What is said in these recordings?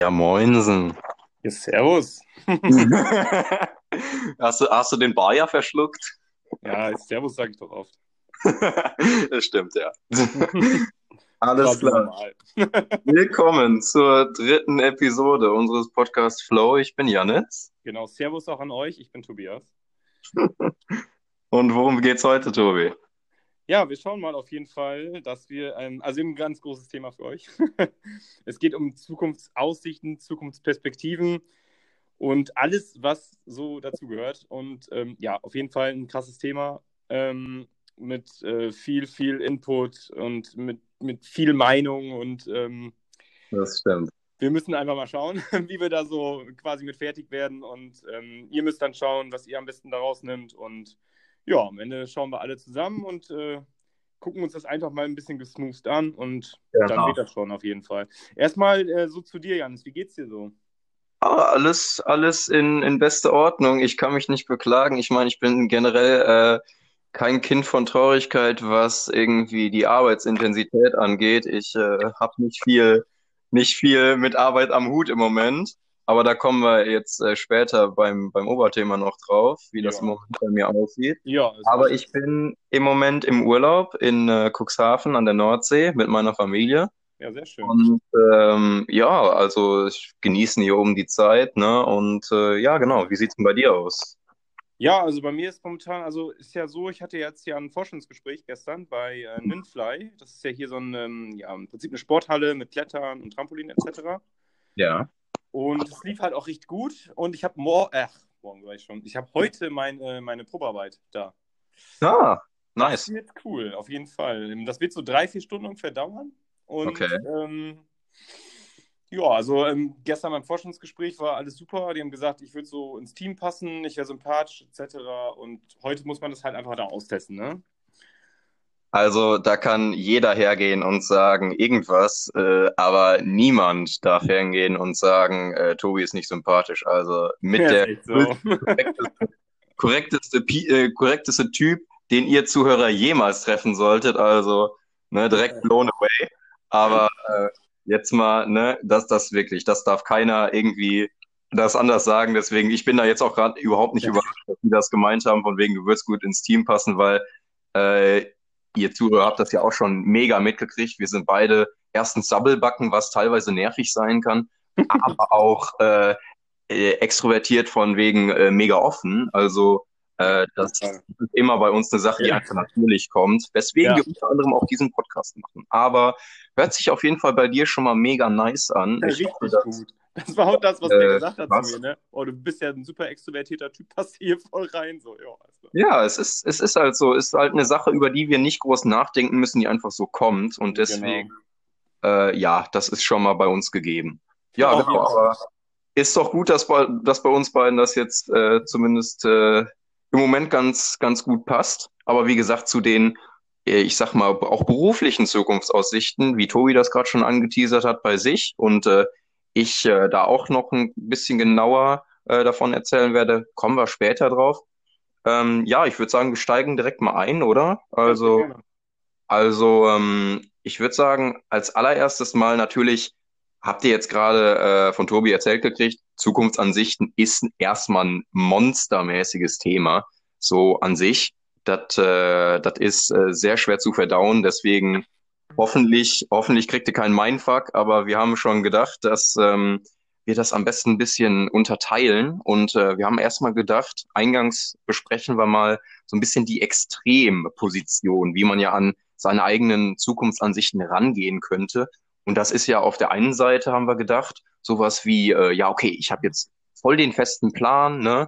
Ja, moinsen. Ja, servus. Hast du den Bayer verschluckt? Ja, Servus sage ich doch oft. Das stimmt, ja. Alles Quasi klar. normal. Willkommen zur dritten Episode unseres Podcasts Flow. Ich bin Jannis. Genau, Servus auch an euch. Ich bin Tobias. Und worum geht's heute, Tobi? Ja, wir schauen mal auf jeden Fall, dass wir, also wir haben ein ganz großes Thema für euch. Es geht um Zukunftsaussichten, Zukunftsperspektiven und alles, was so dazu gehört. Und ja, auf jeden Fall ein krasses Thema mit viel Input und mit viel Meinung und Das stimmt. wir müssen einfach mal schauen, wie wir da so quasi mit fertig werden. Und ihr müsst dann schauen, was ihr am besten daraus nimmt. Und ja, am Ende schauen wir alle zusammen und gucken uns das einfach mal ein bisschen gesmoothed an. Und dann Genau. wird das schon auf jeden Fall. Erstmal so zu dir, Janis. Wie geht's dir so? Aber alles in bester Ordnung. Ich kann mich nicht beklagen. Ich meine, ich bin generell kein Kind von Traurigkeit, was irgendwie die Arbeitsintensität angeht. Ich habe nicht viel mit Arbeit am Hut im Moment. Aber da kommen wir jetzt später beim Oberthema noch drauf, wie das im Ja, Moment bei mir aussieht. ja, ist Aber alles. ich bin im Moment im Urlaub in Cuxhaven an der Nordsee mit meiner Familie. Ja, sehr schön. Und ja, also ich genießen hier oben die Zeit, ne? Und ja, genau. Wie sieht's denn bei dir aus? Ja, also bei mir ist momentan, also ist ja so, ich hatte jetzt ja ein Forschungsgespräch gestern bei Ninfly. Das ist ja hier so ein, ja, im Prinzip eine Sporthalle mit Klettern und Trampolin etc. Ja. Und es lief halt auch recht gut. Und ich habe morgen war ich schon. Ich habe heute meine Probearbeit da. Ah, Das nice. wird cool, auf jeden Fall. Das wird so 3, 4 Stunden ungefähr dauern. Und Okay. ja, also gestern beim Forschungsgespräch war alles super. Die haben gesagt, ich würde so ins Team passen, ich wäre sympathisch, etc. Und heute muss man das halt einfach da austesten, ne? Also da kann jeder hergehen und sagen irgendwas, aber niemand darf hergehen und sagen, Tobi ist nicht sympathisch. Also mit Ja, ist der echt so. korrekteste Typ, den ihr Zuhörer jemals treffen solltet. Also ne, direkt blown away. Aber jetzt mal, ne, das wirklich, das darf keiner irgendwie das anders sagen. Deswegen, ich bin da jetzt auch gerade überhaupt nicht überrascht, dass die das gemeint haben, von wegen, du würdest gut ins Team passen, weil äh, ihr Zuhörer habt das ja auch schon mega mitgekriegt. Wir sind beide erstens Sabbelbacken, was teilweise nervig sein kann, aber auch extrovertiert von wegen mega offen. Also Ja, auf jeden das Fall. ist immer bei uns eine Sache, die Ja, einfach natürlich kommt, weswegen ja, wir unter anderem auch diesen Podcast machen. Aber hört sich auf jeden Fall bei dir schon mal mega nice an. Ich hoffe, richtig dass gut. Das war auch das, was der gesagt hat zu was? mir, ne? Oh, du bist ja ein super extrovertierter Typ, passt hier voll rein. So, ja, also. Ja, es ist halt so, es ist halt eine Sache, über die wir nicht groß nachdenken müssen, die einfach so kommt. Und deswegen, Genau. ja, das ist schon mal bei uns gegeben. Ja, Auf jeden genau, Fall. aber ist doch gut, dass bei uns beiden das jetzt zumindest im Moment ganz gut passt. Aber wie gesagt, zu den, ich sag mal, auch beruflichen Zukunftsaussichten, wie Tobi das gerade schon angeteasert hat bei sich und ich da auch noch ein bisschen genauer davon erzählen werde, kommen wir später drauf. Ja, ich würde sagen, wir steigen direkt mal ein, oder? Ja, sehr Also, gerne. ich würde sagen, als allererstes mal natürlich, habt ihr jetzt gerade von Tobi erzählt gekriegt, Zukunftsansichten ist erstmal ein monstermäßiges Thema, so an sich. Das ist sehr schwer zu verdauen, deswegen hoffentlich kriegt ihr keinen Mindfuck, aber wir haben schon gedacht, dass wir das am besten ein bisschen unterteilen und wir haben erstmal gedacht, eingangs besprechen wir mal so ein bisschen die Extremposition, wie man ja an seine eigenen Zukunftsansichten rangehen könnte. Und das ist ja auf der einen Seite, haben wir gedacht, sowas wie, ja, okay, ich habe jetzt voll den festen Plan, ne?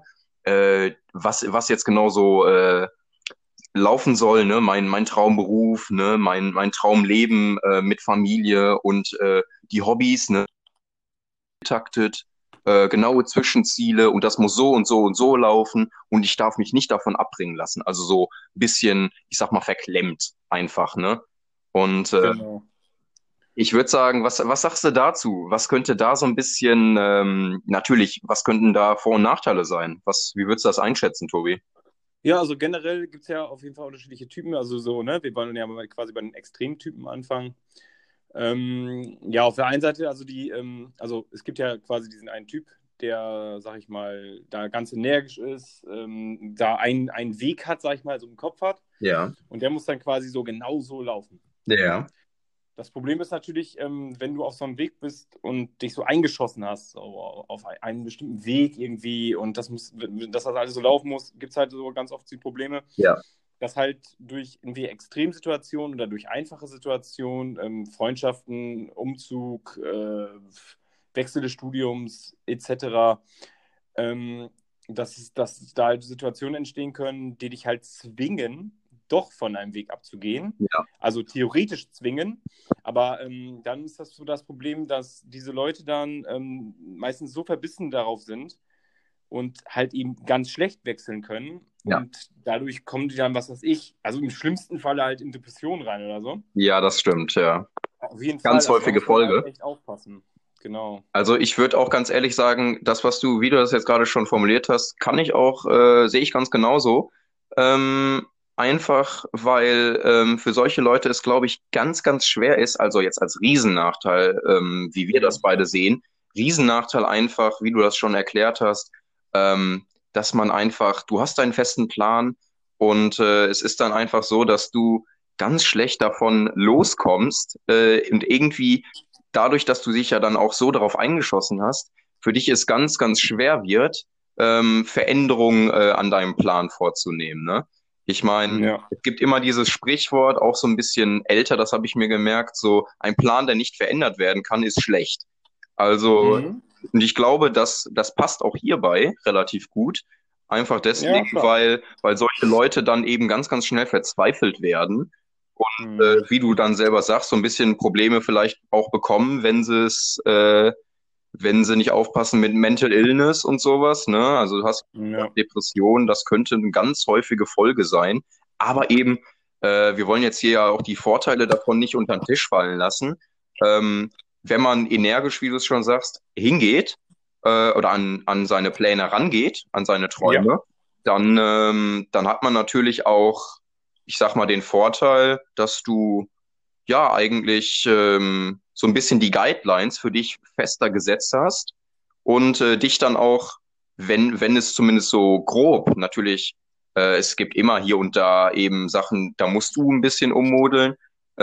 Was jetzt genau so laufen soll, ne? Mein Traumberuf, ne? Mein Traumleben mit Familie und die Hobbys, ne? Taktet, genaue Zwischenziele und das muss so und so und so laufen und ich darf mich nicht davon abbringen lassen. Also so ein bisschen, ich sag mal, verklemmt einfach, ne? Und Genau. ich würde sagen, was sagst du dazu? Was könnte da so ein bisschen, natürlich, was könnten da Vor- und Nachteile sein? Wie würdest du das einschätzen, Tobi? Ja, also generell gibt es ja auf jeden Fall unterschiedliche Typen. Also so, ne, wir wollen ja mal quasi bei den Extremtypen anfangen. Ja, auf der einen Seite, also es gibt ja quasi diesen einen Typ, der, sag ich mal, da ganz energisch ist, da einen Weg hat, sag ich mal, so im Kopf hat Ja, und der muss dann quasi so genau so laufen. ja, Das Problem ist natürlich, wenn du auf so einem Weg bist und dich so eingeschossen hast, so auf einen bestimmten Weg irgendwie und dass das alles so laufen muss, gibt es halt so ganz oft die Probleme, ja, dass halt durch irgendwie Extremsituationen oder durch einfache Situationen, Freundschaften, Umzug, Wechsel des Studiums etc., ähm, dass da halt Situationen entstehen können, die dich halt zwingen, doch von einem Weg abzugehen. ja, Also theoretisch zwingen, aber dann ist das so das Problem, dass diese Leute dann meistens so verbissen darauf sind und halt eben ganz schlecht wechseln können. ja. Und dadurch kommen die dann, was weiß ich, also im schlimmsten Fall halt in Depressionen rein oder so. Ja, das stimmt, ja. Auf jeden Fall, Ganz also da häufige muss man halt Folge. echt aufpassen. Genau. Also ich würde auch ganz ehrlich sagen, das, wie du das jetzt gerade schon formuliert hast, kann ich auch, sehe ich ganz genauso. Einfach, weil für solche Leute es, glaube ich, ganz, ganz schwer ist, also jetzt als Riesennachteil, wie wir das Mhm. beide sehen, Riesennachteil einfach, wie du das schon erklärt hast, dass man einfach, du hast einen festen Plan und es ist dann einfach so, dass du ganz schlecht davon loskommst und irgendwie dadurch, dass du dich ja dann auch so darauf eingeschossen hast, für dich es ganz, ganz schwer wird, Veränderungen an deinem Plan vorzunehmen, ne? Ich meine, Ja. es gibt immer dieses Sprichwort, auch so ein bisschen älter, das habe ich mir gemerkt, so ein Plan, der nicht verändert werden kann, ist schlecht. Also, Mhm. und ich glaube, das passt auch hierbei relativ gut. Einfach Ja, deswegen, klar. weil solche Leute dann eben ganz, ganz schnell verzweifelt werden Mhm. wie du dann selber sagst, so ein bisschen Probleme vielleicht auch bekommen, wenn sie nicht aufpassen mit Mental Illness und sowas, ne? Also du hast Ja. Depressionen, das könnte eine ganz häufige Folge sein. Aber eben, wir wollen jetzt hier ja auch die Vorteile davon nicht unter den Tisch fallen lassen. Ähm, wenn man energisch, wie du es schon sagst, hingeht oder an seine Pläne rangeht, an seine Ja. Träume, dann hat man natürlich auch, ich sag mal, den Vorteil, dass du ja eigentlich so ein bisschen die Guidelines für dich fester gesetzt hast und dich dann auch, wenn es zumindest so grob, natürlich, es gibt immer hier und da eben Sachen, da musst du ein bisschen ummodeln,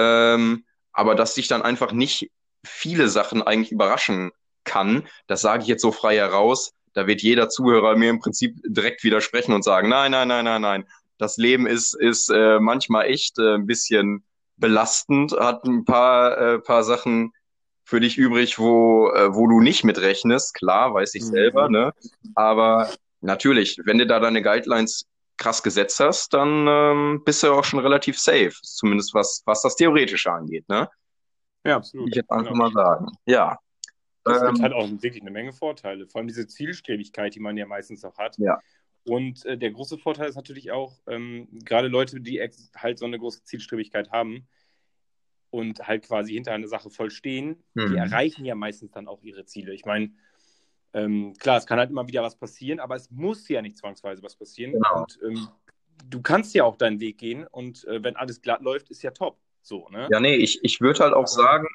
aber dass dich dann einfach nicht viele Sachen eigentlich überraschen kann, das sage ich jetzt so frei heraus, da wird jeder Zuhörer mir im Prinzip direkt widersprechen und sagen, nein, nein, nein, nein, nein, das Leben ist manchmal echt ein bisschen belastend, hat ein paar Sachen für dich übrig, wo du nicht mitrechnest. Klar, weiß ich selber, Mhm. ne? Aber natürlich, wenn du da deine Guidelines krass gesetzt hast, dann bist du ja auch schon relativ safe. Zumindest was das Theoretische angeht, ne? Ja, Würde ich absolut. jetzt einfach Genau. mal sagen. Ja. Es gibt Ähm, halt auch wirklich eine Menge Vorteile, vor allem diese Zielstrebigkeit, die man ja meistens auch hat. ja. Und der große Vorteil ist natürlich auch, gerade Leute, die halt so eine große Zielstrebigkeit haben und halt quasi hinter einer Sache voll stehen, die Mhm. erreichen ja meistens dann auch ihre Ziele. Ich meine, klar, es kann halt immer wieder was passieren, aber es muss ja nicht zwangsweise was passieren. Genau. Und du kannst ja auch deinen Weg gehen und wenn alles glatt läuft, ist ja top. So, ne? Ja, nee, ich würde halt auch Aber, sagen,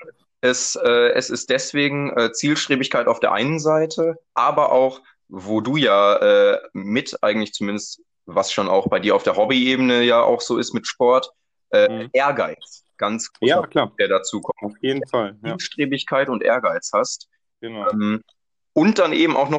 es ist deswegen Zielstrebigkeit auf der einen Seite, aber auch, wo du ja mit eigentlich zumindest, was schon auch bei dir auf der Hobby-Ebene ja auch so ist mit Sport, mhm. Ehrgeiz, ganz großer Ja, klar, Punkt, der dazu kommt. auf jeden Fall. Ja, Zielstrebigkeit und Ehrgeiz hast. genau. Ähm, und dann eben auch noch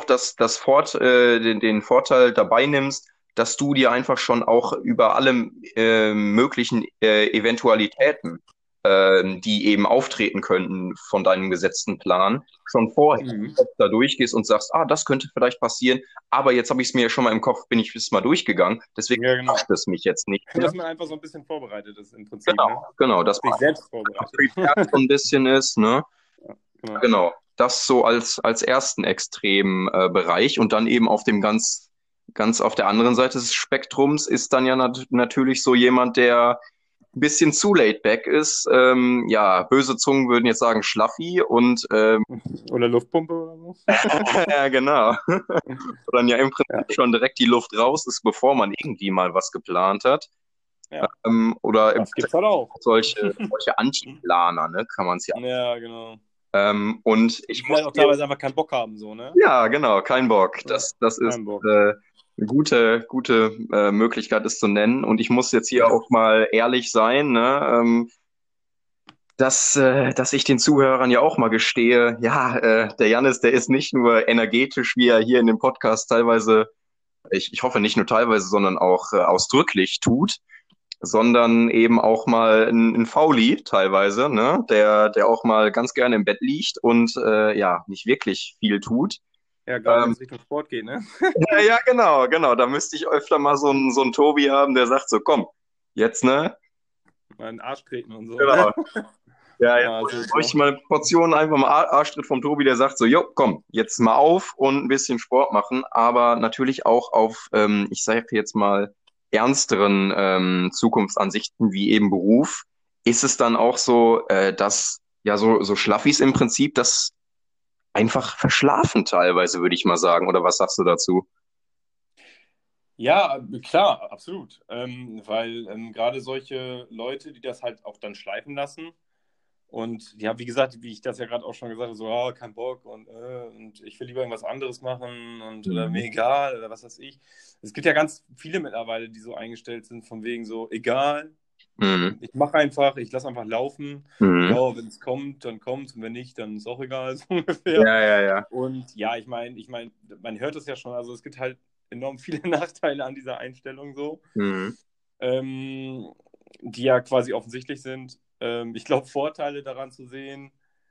den Vorteil dabei nimmst, dass du dir einfach schon auch über alle möglichen Eventualitäten, die eben auftreten könnten von deinem gesetzten Plan, schon vorher Mhm. da durchgehst und sagst, ah, das könnte vielleicht passieren, aber jetzt habe ich es mir ja schon mal im Kopf, bin ich es mal durchgegangen, deswegen Ja, genau. macht es mich jetzt nicht mehr. Dass man einfach so ein bisschen vorbereitet ist im Prinzip, Genau, ne? genau, dass Sich man selbst vorbereitet. prepared so ein bisschen ist, ne? Ja, genau. Genau, das so als ersten extremen Bereich und dann eben auf dem ganz auf der anderen Seite des Spektrums ist dann ja natürlich so jemand, der ein bisschen zu laid back ist. Ja, böse Zungen würden jetzt sagen Schlaffi und Oder Luftpumpe oder so. ja, genau. Wo dann ja im Ja. Prinzip schon direkt die Luft raus ist, bevor man irgendwie mal was geplant hat. Ja, oder im das gibt's halt auch. solche Antiplaner, ne, kann man es ja. Ja, genau. Und Die ich muss vielleicht auch dir, teilweise einfach keinen Bock haben, so, ne? ja, genau, kein Bock. Ja, Das ist kein Bock. eine gute Möglichkeit, es zu nennen. Und ich muss jetzt hier auch mal ehrlich sein, ne? Dass ich den Zuhörern ja auch mal gestehe, ja, der Jannis, der ist nicht nur energetisch, wie er hier in dem Podcast teilweise, ich hoffe nicht nur teilweise, sondern auch ausdrücklich tut, sondern eben auch mal ein Fauli teilweise, ne, der auch mal ganz gerne im Bett liegt und ja, nicht wirklich viel tut. Ja, gerade wenn Ähm, es Richtung Sport geht, ne? ja, ja, genau. Da müsste ich öfter mal so einen Tobi haben, der sagt so, komm, jetzt, ne? Mal in den Arsch treten und so, ne? Genau. Ja, jetzt Ja, sehe ich bräuchte so. ich mal eine Portion einfach mal Arschtritt vom Tobi, der sagt so, jo, komm, jetzt mal auf und ein bisschen Sport machen, aber natürlich auch auf, ich sage jetzt mal, ernsteren Zukunftsansichten wie eben Beruf. Ist es dann auch so, dass ja so Schlaffis im Prinzip das einfach verschlafen teilweise, würde ich mal sagen. Oder was sagst du dazu? Ja, klar, absolut. Weil gerade solche Leute, die das halt auch dann schleifen lassen und ja, wie gesagt, wie ich das ja gerade auch schon gesagt habe, so, ah, kein Bock und ich will lieber irgendwas anderes machen und oder mir Mhm. egal oder was weiß ich. Es gibt ja ganz viele mittlerweile, die so eingestellt sind, von wegen so, egal, Mhm. ich mache einfach, ich lasse einfach laufen. Mhm. Ja, wenn es kommt, dann kommt und wenn nicht, dann ist auch egal, so ungefähr. Ja, ja, ja. Und ja, ich meine, man hört es ja schon, also es gibt halt enorm viele Nachteile an dieser Einstellung so, Mhm. ähm, die ja quasi offensichtlich sind. Ich glaube, Vorteile daran zu sehen,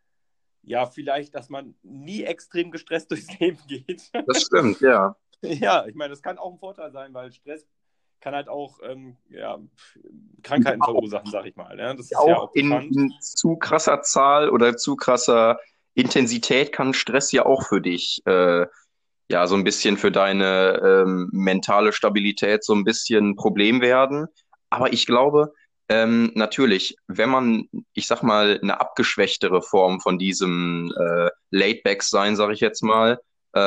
ja, vielleicht, dass man nie extrem gestresst durchs Leben geht. Das stimmt, ja. Ja, ich meine, das kann auch ein Vorteil sein, weil Stress kann halt auch ja, Krankheiten verursachen, sag ich mal. Ne? Das ist ja Auch auch in, bekannt. in zu krasser Zahl oder zu krasser Intensität kann Stress ja auch für dich, ja, so ein bisschen für deine mentale Stabilität so ein bisschen ein Problem werden. Aber ich glaube, natürlich, wenn man, ich sag mal, eine abgeschwächtere Form von diesem Laidback-Sein, sag ich jetzt mal,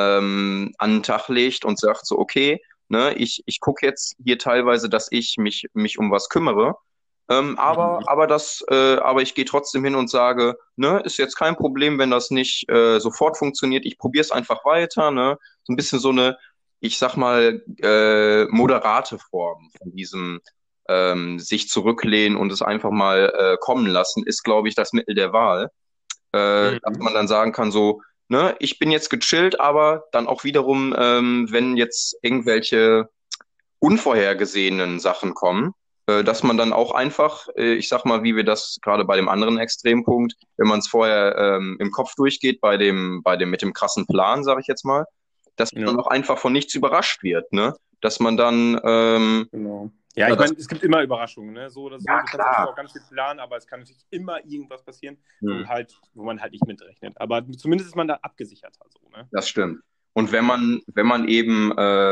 an den Tag legt und sagt so, okay, ne, ich gucke jetzt hier teilweise, dass ich mich um was kümmere. Mhm. Aber ich gehe trotzdem hin und sage, ne, ist jetzt kein Problem, wenn das nicht sofort funktioniert. Ich probiere es einfach weiter, ne? So ein bisschen so eine, ich sag mal, moderate Form von diesem sich zurücklehnen und es einfach mal kommen lassen, ist, glaube ich, das Mittel der Wahl. Dass Mhm. man dann sagen kann, so, ne, ich bin jetzt gechillt, aber dann auch wiederum, wenn jetzt irgendwelche unvorhergesehenen Sachen kommen, dass man dann auch einfach, ich sag mal, wie wir das gerade bei dem anderen Extrempunkt, wenn man es vorher im Kopf durchgeht, mit dem krassen Plan, sage ich jetzt mal, dass man Ja, dann auch einfach von nichts überrascht wird, ne? Dass man dann, genau. Ja, ja, ich das, meine, es gibt immer Überraschungen, ne? So oder so. ja Du kannst natürlich auch klar, ganz viel planen, aber es kann natürlich immer irgendwas passieren, hm, wo man halt nicht mitrechnet. Aber zumindest ist man da abgesicherter, so, ne? das stimmt. Und Ja. wenn man eben,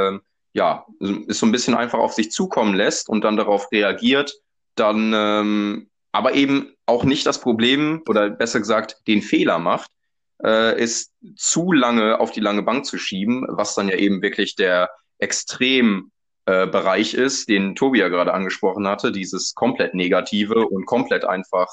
ja, es so ein bisschen einfach auf sich zukommen lässt und dann darauf reagiert, dann, aber eben auch nicht das Problem oder besser gesagt den Fehler macht, ist zu lange auf die lange Bank zu schieben, was dann ja eben wirklich der Extrem Bereich ist, den Tobi ja gerade angesprochen hatte, dieses komplett Negative und komplett einfach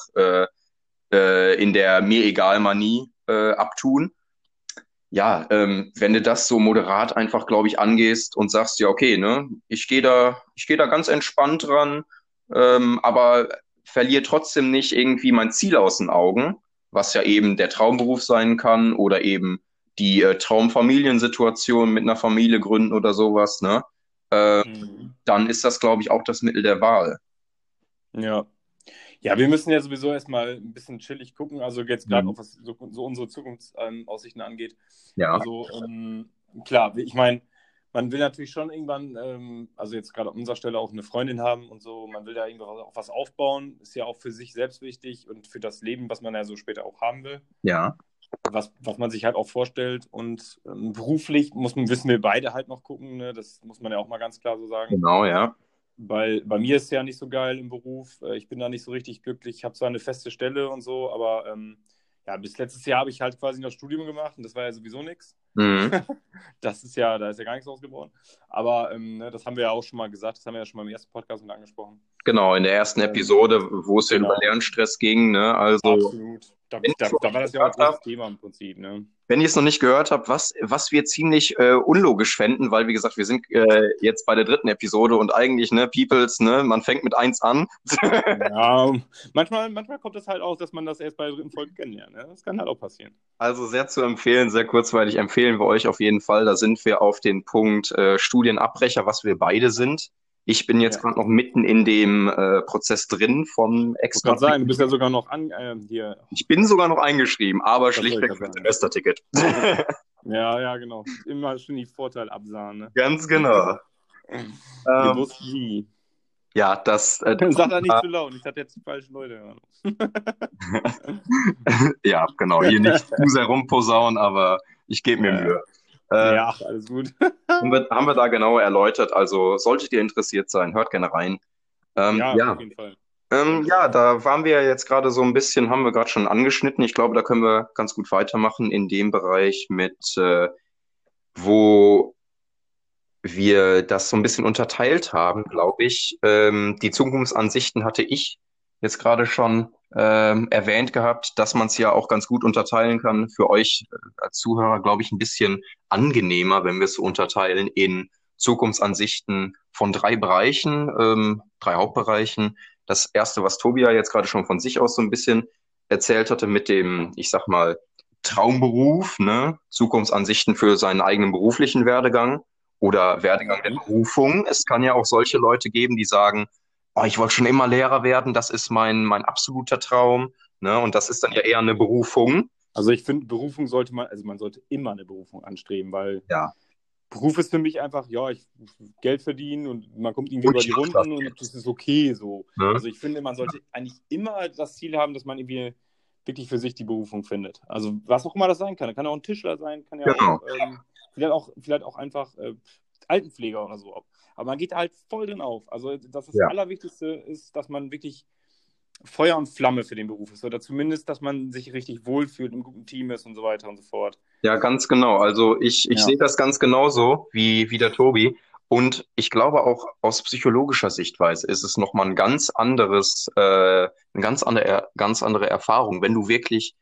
in der mir egal Manie abtun. Ja, wenn du das so moderat einfach, glaube ich, angehst und sagst, ja, okay, ne, ich gehe da ganz entspannt dran, aber verliere trotzdem nicht irgendwie mein Ziel aus den Augen, was ja eben der Traumberuf sein kann oder eben die Traumfamiliensituation mit einer Familie gründen oder sowas, ne? Mhm. Dann ist das, glaube ich, auch das Mittel der Wahl. Ja. Ja, wir müssen ja sowieso erstmal ein bisschen chillig gucken, also jetzt gerade Mhm. auch was so unsere Zukunftsaussichten angeht. Ja, Also klar, ich meine, man will natürlich schon irgendwann, also jetzt gerade an unserer Stelle auch eine Freundin haben und so, man will da irgendwann auch was aufbauen, ist ja auch für sich selbst wichtig und für das Leben, was man ja so später auch haben will, ja, was man sich halt auch vorstellt und beruflich wissen wir beide halt noch gucken, ne? Das muss man ja auch mal ganz klar so sagen. genau, ja. Weil bei mir ist es ja nicht so geil im Beruf. Ich bin da nicht so richtig glücklich. Ich habe zwar eine feste Stelle und so, aber ja, bis letztes Jahr habe ich halt quasi noch Studium gemacht und das war ja sowieso nichts. Mhm. Da ist ja gar nichts draus geworden. Aber ne, das haben wir ja auch schon mal gesagt, das haben wir ja schon mal im ersten Podcast mit angesprochen. Genau, in der ersten Ähm, Episode, wo es ja über genau, Lernstress ging, ne? Also, absolut. wenn ihr es noch Da war nicht das ja auch ein gehört großes habt, Thema im Prinzip, ne? wenn ihr es noch nicht gehört habt, was wir ziemlich unlogisch fänden, weil, wie gesagt, wir sind jetzt bei der dritten Episode und eigentlich, ne, Peoples, ne, man fängt mit eins an. Ja, manchmal kommt es halt auch, dass man das erst bei der dritten Folge kennenlernt. Ne? Das kann halt auch passieren. Also sehr zu empfehlen, sehr kurzweilig empfehlen wir euch auf jeden Fall. Da sind wir auf den Punkt Studienabbrecher, was wir beide sind. Ich bin jetzt Ja. gerade noch mitten in dem Prozess drin vom Ich wollte gerade Extra. sagen, du bist ja sogar noch hier. Ich bin sogar noch eingeschrieben, aber Was soll ich schlichtweg gerade für sagen? Semesterticket. Ja, genau. Immer schön die Vorteile absahen, ne? Ganz genau. Gewusst wie. Ja, das, Sag da nicht zu laut, ich hatte jetzt die falschen Leute hören. ja, genau. Hier nicht zu sehr rumposaunen, aber ich gebe mir Mühe. Ja, ach, alles gut. Haben wir da genauer erläutert. Also solltet ihr interessiert sein, hört gerne rein. Ja, Ja, auf jeden Fall. ja, da waren wir jetzt gerade so ein bisschen, haben wir gerade schon angeschnitten. Ich glaube, da können wir ganz gut weitermachen in dem Bereich mit, wo wir das so ein bisschen unterteilt haben, glaube ich. Die Zukunftsansichten hatte ich jetzt gerade schon erwähnt gehabt, dass man es ja auch ganz gut unterteilen kann. Für euch als Zuhörer, glaube ich, ein bisschen angenehmer, wenn wir es so unterteilen in Zukunftsansichten von drei Bereichen, drei Hauptbereichen. Das erste, was Tobi ja jetzt gerade schon von sich aus so ein bisschen erzählt hatte, mit dem, ich sag mal, Traumberuf, ne? Zukunftsansichten für seinen eigenen beruflichen Werdegang oder Werdegang der Berufung. Es kann ja auch solche Leute geben, die sagen, oh, ich wollte schon immer Lehrer werden, das ist mein absoluter Traum. Ne? Und das ist dann ja eher eine Berufung. Also ich finde, man sollte immer eine Berufung anstreben, weil Ja. Beruf ist für mich einfach, ja, ich Geld verdienen und man kommt irgendwie Und über ich die mach das Runden und jetzt. das ist okay so. Ne? Also ich finde, man sollte eigentlich immer das Ziel haben, dass man irgendwie wirklich für sich die Berufung findet. Also was auch immer das sein kann. Das kann auch ein Tischler sein, kann ja Genau. vielleicht auch einfach Altenpfleger oder so. Aber man geht da halt voll drin auf. Also das Ja. Allerwichtigste ist, dass man wirklich Feuer und Flamme für den Beruf ist. Oder zumindest, dass man sich richtig wohlfühlt, im guten Team ist und so weiter und so fort. Ja, ganz genau. Also ich Ja. sehe das ganz genauso wie der Tobi. Und ich glaube auch aus psychologischer Sichtweise ist es nochmal ein ganz anderes, eine ganz andere Erfahrung, wenn du wirklich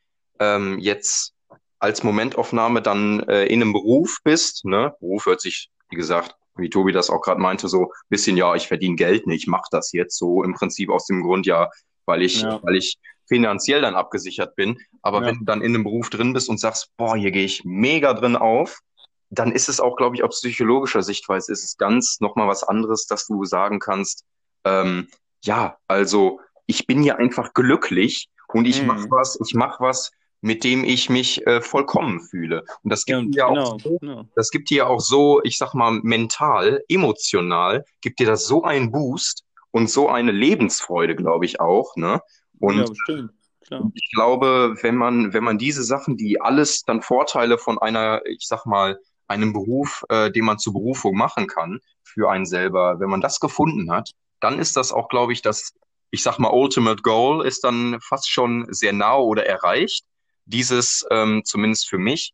jetzt als Momentaufnahme dann in einem Beruf bist, ne? Beruf hört sich, wie gesagt, wie Tobi das auch gerade meinte, so ein bisschen, ja, ich verdiene Geld, ne, ich mache das jetzt so im Prinzip aus dem Grund, ja, Ja. weil ich finanziell dann abgesichert bin. Aber Ja. wenn du dann in einem Beruf drin bist und sagst, boah, hier gehe ich mega drin auf, dann ist es auch, glaube ich, aus psychologischer Sichtweise ist es ganz nochmal was anderes, dass du sagen kannst, ja, also ich bin hier einfach glücklich und ich mach was, mit dem ich mich vollkommen fühle. Und das gibt Ja, dir ja auch genau. so, Ja. das gibt dir ja auch so, ich sag mal, mental, emotional, gibt dir das so einen Boost und so eine Lebensfreude, glaube ich, auch, ne? Ja, Und bestimmt. Klar. ich glaube, wenn man diese Sachen, die alles dann Vorteile von einer, ich sag mal, einem Beruf, den man zur Berufung machen kann, für einen selber, wenn man das gefunden hat, dann ist das auch, glaube ich, das, ich sag mal, Ultimate Goal ist dann fast schon sehr nah oder erreicht. Dieses, zumindest für mich,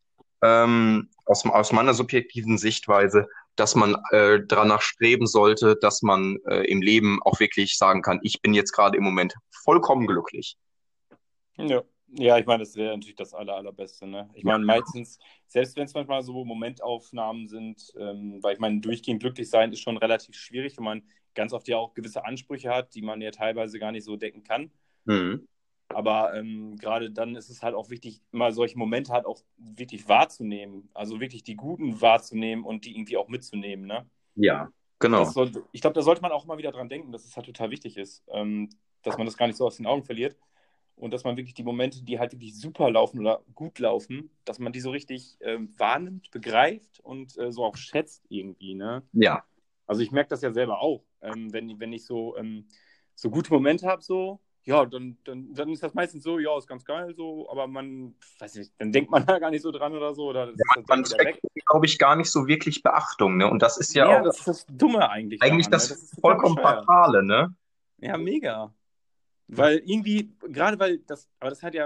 aus meiner subjektiven Sichtweise, dass man danach streben sollte, dass man im Leben auch wirklich sagen kann, ich bin jetzt gerade im Moment vollkommen glücklich. Ja. Ja, ich meine, das wäre natürlich das Allerbeste, ne? Ich meine, meistens, selbst wenn es manchmal so Momentaufnahmen sind, weil ich meine, durchgehend glücklich sein ist schon relativ schwierig, wenn man ganz oft ja auch gewisse Ansprüche hat, die man ja teilweise gar nicht so decken kann. Mhm. Aber gerade dann ist es halt auch wichtig, mal solche Momente halt auch wirklich wahrzunehmen. Also wirklich die guten wahrzunehmen und die irgendwie auch mitzunehmen, ne? Ja, genau. Ich glaube, da sollte man auch mal wieder dran denken, dass es halt total wichtig ist, dass man das gar nicht so aus den Augen verliert. Und dass man wirklich die Momente, die halt wirklich super laufen oder gut laufen, dass man die so richtig wahrnimmt, begreift und so auch schätzt irgendwie, ne? Ja, Also ich merke das ja selber auch, wenn ich so gute Momente habe, so, ja, dann ist das meistens so, ja, ist ganz geil, so, aber man, weiß nicht, dann denkt man da gar nicht so dran oder so, oder das ist dann man direkt wieder weg. schenkt, glaube ich, gar nicht so wirklich Beachtung, ne? Und das ist ja Ja, auch das ist das Dumme eigentlich eigentlich daran, ne? das Das ist total vollkommen bescheuert. Fatale, ne? Ja, mega. Weil irgendwie, gerade weil das, aber das hat ja,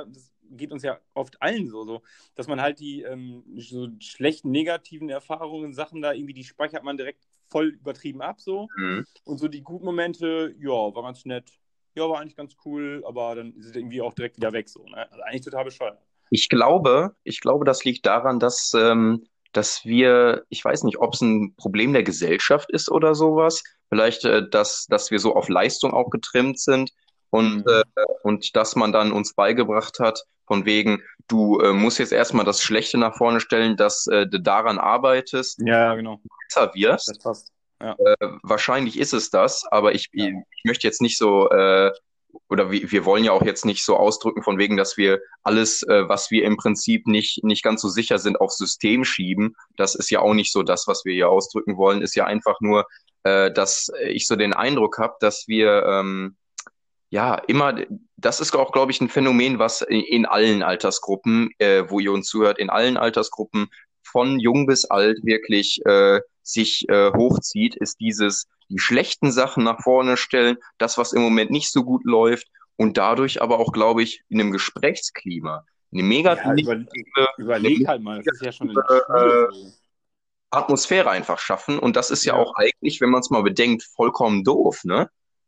geht uns ja oft allen so, dass man halt die so schlechten, negativen Erfahrungen, Sachen da irgendwie, die speichert man direkt voll übertrieben ab so. Mhm. Und so die guten Momente, ja, war ganz nett, ja, war eigentlich ganz cool, aber dann ist es irgendwie auch direkt wieder weg so, ne? Also eigentlich total bescheuert. Ich glaube, das liegt daran, dass wir, ich weiß nicht, ob es ein Problem der Gesellschaft ist oder sowas. Vielleicht, dass wir so auf Leistung auch getrimmt sind und, Mhm. und dass man dann uns beigebracht hat, von wegen, du musst jetzt erstmal das Schlechte nach vorne stellen, dass du daran arbeitest, Ja, ja, genau. besser wirst. Das passt. Ja, Wahrscheinlich ist es das, aber ich ja. möchte jetzt nicht so, oder wir wollen ja auch jetzt nicht so ausdrücken, von wegen, dass wir alles, was wir im Prinzip nicht ganz so sicher sind, aufs System schieben. Das ist ja auch nicht so das, was wir hier ausdrücken wollen, ist ja einfach nur, dass ich so den Eindruck habe, dass wir ja immer, das ist auch, glaube ich, ein Phänomen, was in allen Altersgruppen, wo ihr uns zuhört, in allen Altersgruppen von jung bis alt wirklich sich hochzieht, ist die schlechten Sachen nach vorne stellen, das, was im Moment nicht so gut läuft und dadurch aber auch, glaube ich, in einem Gesprächsklima eine mega Ja, negative, eine überleg halt mal, das ist ja schon in der Schule negative so. Atmosphäre einfach schaffen und das ist ja Ja, auch eigentlich, wenn man es mal bedenkt, vollkommen doof, ne?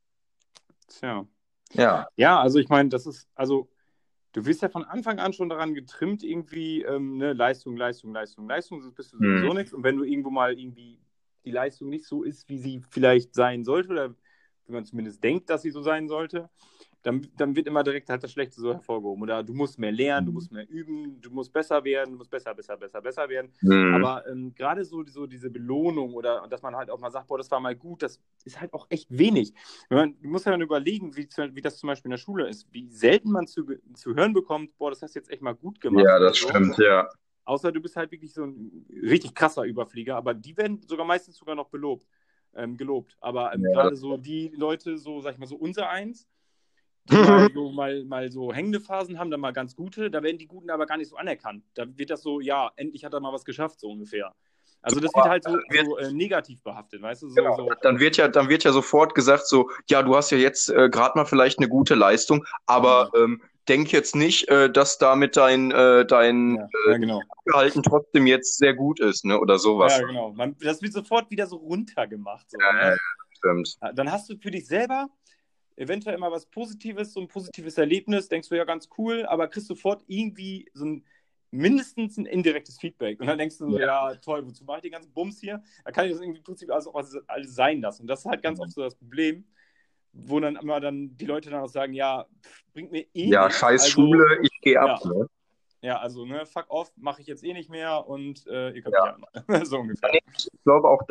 tja. Ja. Ja, also ich meine, also du wirst ja von Anfang an schon daran getrimmt, irgendwie, ne, Leistung, Leistung, Leistung, Leistung, sonst bist du Hm. sowieso nichts. Und wenn du irgendwo mal irgendwie die Leistung nicht so ist, wie sie vielleicht sein sollte, oder wie man zumindest denkt, dass sie so sein sollte, dann wird immer direkt halt das Schlechte so hervorgehoben. Oder du musst mehr lernen, du musst mehr üben, du musst besser werden, du musst besser, besser, besser, besser werden. Hm. Aber gerade so diese Belohnung oder dass man halt auch mal sagt, boah, das war mal gut, das ist halt auch echt wenig. Du musst ja dann überlegen, wie das zum Beispiel in der Schule ist, wie selten man zu hören bekommt, boah, das hast du jetzt echt mal gut gemacht Ja, oder das so. stimmt, ja. Außer du bist halt wirklich so ein richtig krasser Überflieger, aber die werden sogar meistens sogar noch gelobt. Aber Ja, gerade so die Leute, so, sag ich mal, so unser eins, die mal so hängende Phasen haben, dann mal ganz gute, da werden die Guten aber gar nicht so anerkannt. Da wird das so, ja, endlich hat er mal was geschafft, so ungefähr. Also das wird halt so negativ behaftet, weißt du? Genau, dann wird ja sofort gesagt so, ja, du hast ja jetzt gerade mal vielleicht eine gute Leistung, aber Ja, denk jetzt nicht, dass damit dein ja, genau. Verhalten trotzdem jetzt sehr gut ist, ne, oder sowas. Ja, genau. Das wird sofort wieder so runtergemacht, so, Ja, ja, ne? stimmt. Dann hast du für dich selber eventuell immer was Positives, so ein positives Erlebnis, denkst du ja ganz cool, aber kriegst sofort irgendwie mindestens ein indirektes Feedback. Und dann denkst du so, Ja. ja, toll, wozu mache ich den ganzen Bums hier? Da kann ich das irgendwie im Prinzip alles sein lassen. Und das ist halt ganz oft so das Problem, wo dann immer dann die Leute dann auch sagen, ja, bringt mir eh Ja, nichts. scheiß Also, Schule, ich gehe ab, ja, ne? ja, also, ne, fuck off, mache ich jetzt eh nicht mehr und ihr könnt mich Ja. haben. So ungefähr. Nee, ich glaube auch